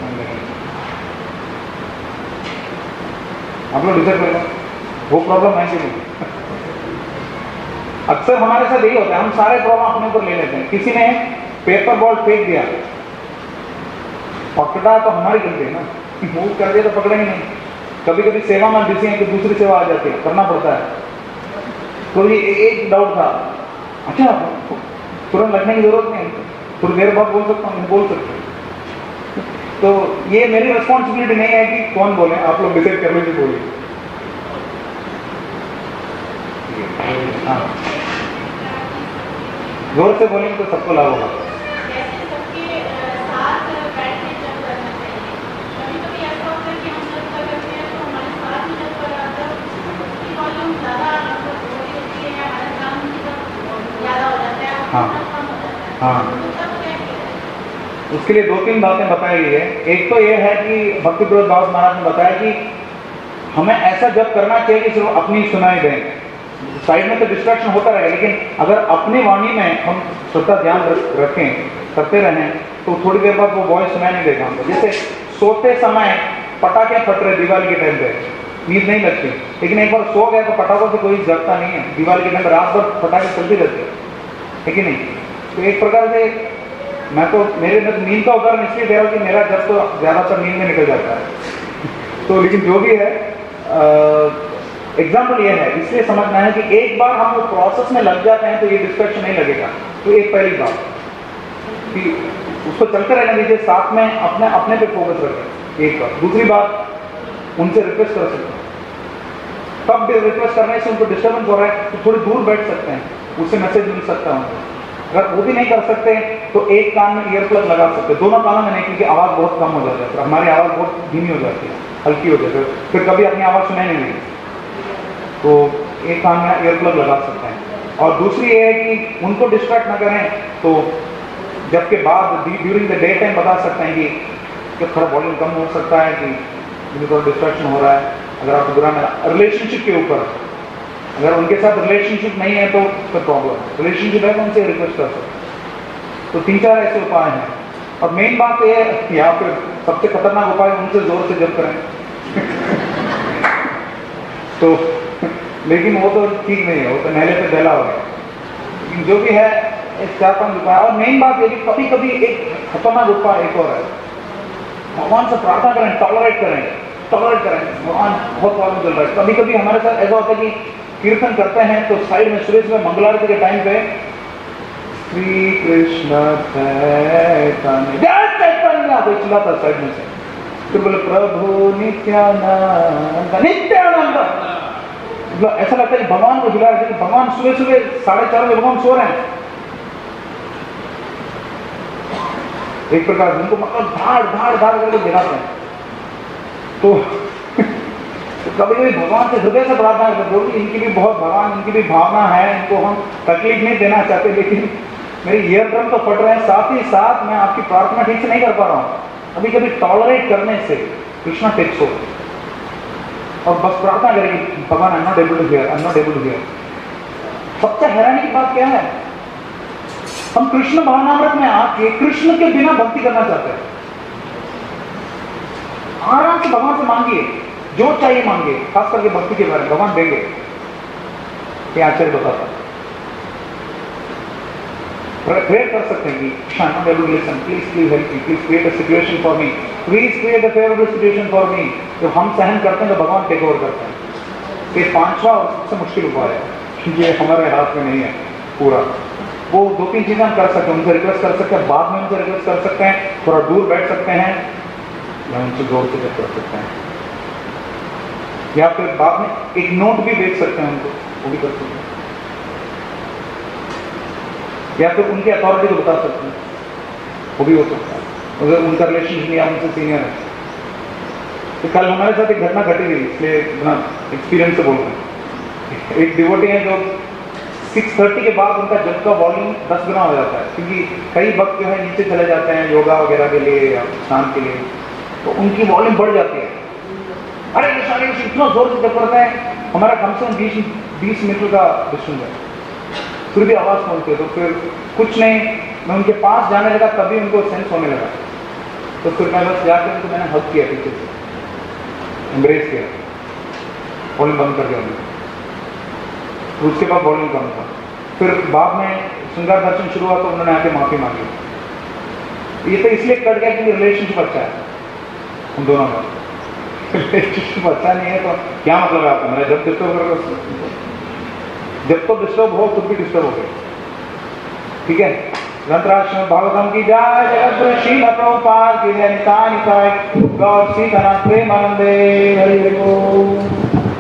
आप लोग डिसाइड कर लें। वो प्रॉब्लम है कि नहीं? अक्सर हमारे साथ यही होता है, हम सारे प्रॉब्लम अपने ऊपर ले लेते हैं। किसी ने पेपर बॉल फेंक दिया, पकड़ा तो हमारी गलती है ना, मूव कर दिया तो पकड़ेंगे नहीं। कभी कभी सेवा में बिजी है तो दूसरी सेवा आ जाती है, करना पड़ता है। तो ये एक डाउट था, अच्छा तुरंत लगने की जरूरत नहीं, थोड़ी देर बाद बोल सकता हूँ, बोल सकते हैं। तो ये मेरी रिस्पॉन्सिबिलिटी नहीं है कि कौन बोले, आप लोग डिसाइड कर लीजिए, बोलिए। हाँ, जोर से बोलेंगे तो सबको लाभ होगा। हाँ हाँ, उसके लिए 2-3 बातें बताई गई है। एक तो ये है कि भक्ति प्रबोध दास महाराज ने बताया कि हमें ऐसा जब करना चाहिए कि सिर्फ अपनी सुनाई दें, साइड में तो डिस्ट्रैक्शन होता रहेगा, लेकिन अगर अपनी वाणी में हम श्रद्धा ध्यान रखें, करते रहें, तो थोड़ी देर बाद वो वॉइस सुनाई नहीं देगा हमको। जैसे सोते समय पटाखे फट रहे दिवाली के टाइम पे, नींद नहीं लगती, लेकिन एक बार सो गया तो पटाखों से कोई जगता नहीं है। दिवाली के टाइम पर रात भर पटाखे चलती रहते हैं, है कि नहीं? तो एक प्रकार से मैं तो मेरे नींद का उदाहरण इसलिए दे रहा हूँ कि मेरा जब तो ज़्यादातर नींद में निकल जाता है। तो लेकिन जो भी है एग्जाम्पल ये है, इसलिए समझना है कि एक बार हम वो प्रोसेस में लग जाते हैं तो ये डिस्ट्रैक्शन नहीं लगेगा। तो एक पहली बात कि उसको चलते रहने दीजिए, साथ में अपने पे फोकस रखें, एक बात। दूसरी बात, उनसे रिक्वेस्ट कर सकते हैं। तब भी रिक्वेस्ट करने से उनको डिस्टर्बेंस हो रहा है तो थोड़ी दूर बैठ सकते हैं, उससे मैसेज मिल सकता है उनको। अगर वो भी नहीं कर सकते तो एक कान में ईयर प्लग लगा सकते हैं, दोनों कानों में नहीं, क्योंकि आवाज़ बहुत कम हो जाती है, हमारी आवाज़ बहुत धीमी हो जाती है, हल्की हो जाती है, फिर कभी अपनी आवाज़ सुनाई नहीं देगी। तो एक कान में ईयर प्लग लगा सकते हैं। और दूसरी ये है कि उनको डिस्ट्रैक्ट ना करें, तो जबकि बाद ड्यूरिंग द डे टाइम बता सकते हैं कि थोड़ा वॉल्यूम कम हो सकता है, कि मुझे थोड़ा डिस्ट्रैक्शन हो रहा है। अगर आप बुरा ना, रिलेशनशिप के ऊपर, अगर उनके साथ रिलेशनशिप नहीं है तो फिर प्रॉब्लम है, रिलेशनशिप है तो उनसे रिक्वेस्ट कर सकते हैं। तो 3-4 ऐसे उपाय हैं। और मेन बात तो ये है, या फिर सबसे खतरनाक उपाय, उनसे जोर से जप करें। तो लेकिन वो तो ठीक नहीं है, वो तो नहले पे दहला हो गया। लेकिन जो भी है 4-5 उपाय। और मेन बात ये कि कभी कभी एक खतरनाक उपाय एक और है, भगवान से प्रार्थना करें, टॉलरेट करें। भगवान बहुत प्रॉब्लम चल रहा है। कभी कभी हमारे साथ ऐसा होता है कि कीर्तन करते हैं तो साइड में सुबह सुबह मंगलारती के टाइम पे श्री कृष्ण चैतन्य कोई चिल्लाता साइड में से, फिर बोले प्रभु नित्यानंद नित्यानंद। ऐसा लगता है कि भगवान को हिला रहे, भगवान सुबह सुबह 4:30 बजे भगवान सो रहे हैं। एक प्रकार से उनको मतलब धाड़ करके गिराते हैं। तो कभी कभी भगवान से हृदय से प्रार्थना करते, जो कि इनकी भी बहुत, भगवान इनकी भी भावना है, इनको हम तकलीफ नहीं देना चाहते, लेकिन मेरे ईयर ड्रम तो फट रहे हैं, साथ ही साथ मैं आपकी प्रार्थना ठीक से नहीं कर पा रहा हूँ। कभी कभी टॉलरेट करने से कृष्णा टेक्स हो, और बस प्रार्थना करेगी भगवान I am not able to hear. सबसे हैरानी की बात क्या है, हम कृष्ण भावनामृत में आके कृष्ण के बिना भक्ति करना चाहते हैं। आराम से भगवान से मांगिए, जो चाहिए मांगिए, खास करके भक्ति के बारे में भगवान देंगे। ये आचार्य बताता प्रेयर कर सकते हैं कि please please help me, please create a situation for me, please create a favourable situation for me. जब हम सहन करते हैं तो भगवान टेक ओवर करते हैं। ये पांचवा और सबसे मुश्किल उपाय है, क्योंकि ये हमारे हाथ में नहीं है पूरा। वो 2-3 चीजें हम कर सकते हैं, उनसे रिक्वेस्ट कर सकते हैं, बाद में उनसे रिक्वेस्ट कर सकते हैं, थोड़ा दूर बैठ सकते हैं, या उनसे जोर से कर सकते हैं, या फिर बाद में एक नोट भी भेज सकते हैं उनको, वो भी कर सकते हैं, या फिर उनकी अथॉरिटी को बता सकते हैं, वो भी हो सकता है अगर उनका रिलेशन नहीं है, उनसे सीनियर है। तो कल हमारे साथ एक घटना घटी हुई, इसलिए एक्सपीरियंस से बोल रहे हैं। एक डिवोटी है जो 6:30 के बाद उनका जप का वॉल्यूम 10 गुना हो जाता है, क्योंकि कई भक्त जो है नीचे चले जाते हैं योगा वगैरह के लिए या स्नान के लिए, तो उनकी वॉल्यूम बढ़ जाती है। अरे निशानी इतना जोर से जप करते हैं, हमारा कम से कम 20 मीटर का डिस्टेंस है, फिर भी आवाज़ पहुँचती है। तो फिर कुछ नहीं, मैं उनके पास जाने लगा, तभी उनको सेंस होने लगा। तो फिर मैं बस जाकर उनको मैंने हग किया, पीछे से एम्ब्रेस किया, वॉल्यूम बंद कर दिया उन्होंने। उसके बाद वॉल्यूम कम था। फिर बाद में श्रृंगार दर्शन शुरू हुआ तो उन्होंने आके माफी मांगी। ये तो इसलिए कट गया कि रिलेशनशिप अच्छा है हम दोनों का। रिलेशनशिप अच्छा नहीं है तो क्या मतलब है आपका? मेरा जब डिस्टर्ब करोगे, जब तो डिस्टर्ब हो खुद भी डिस्टर्ब हो गए। ठीक है, ग्रंथराज श्रीमद् भागवतम की जय, जगत श्री प्रभुपाद की जय, निताय निताय गौर श्री प्रेमानंदे हरि बोल।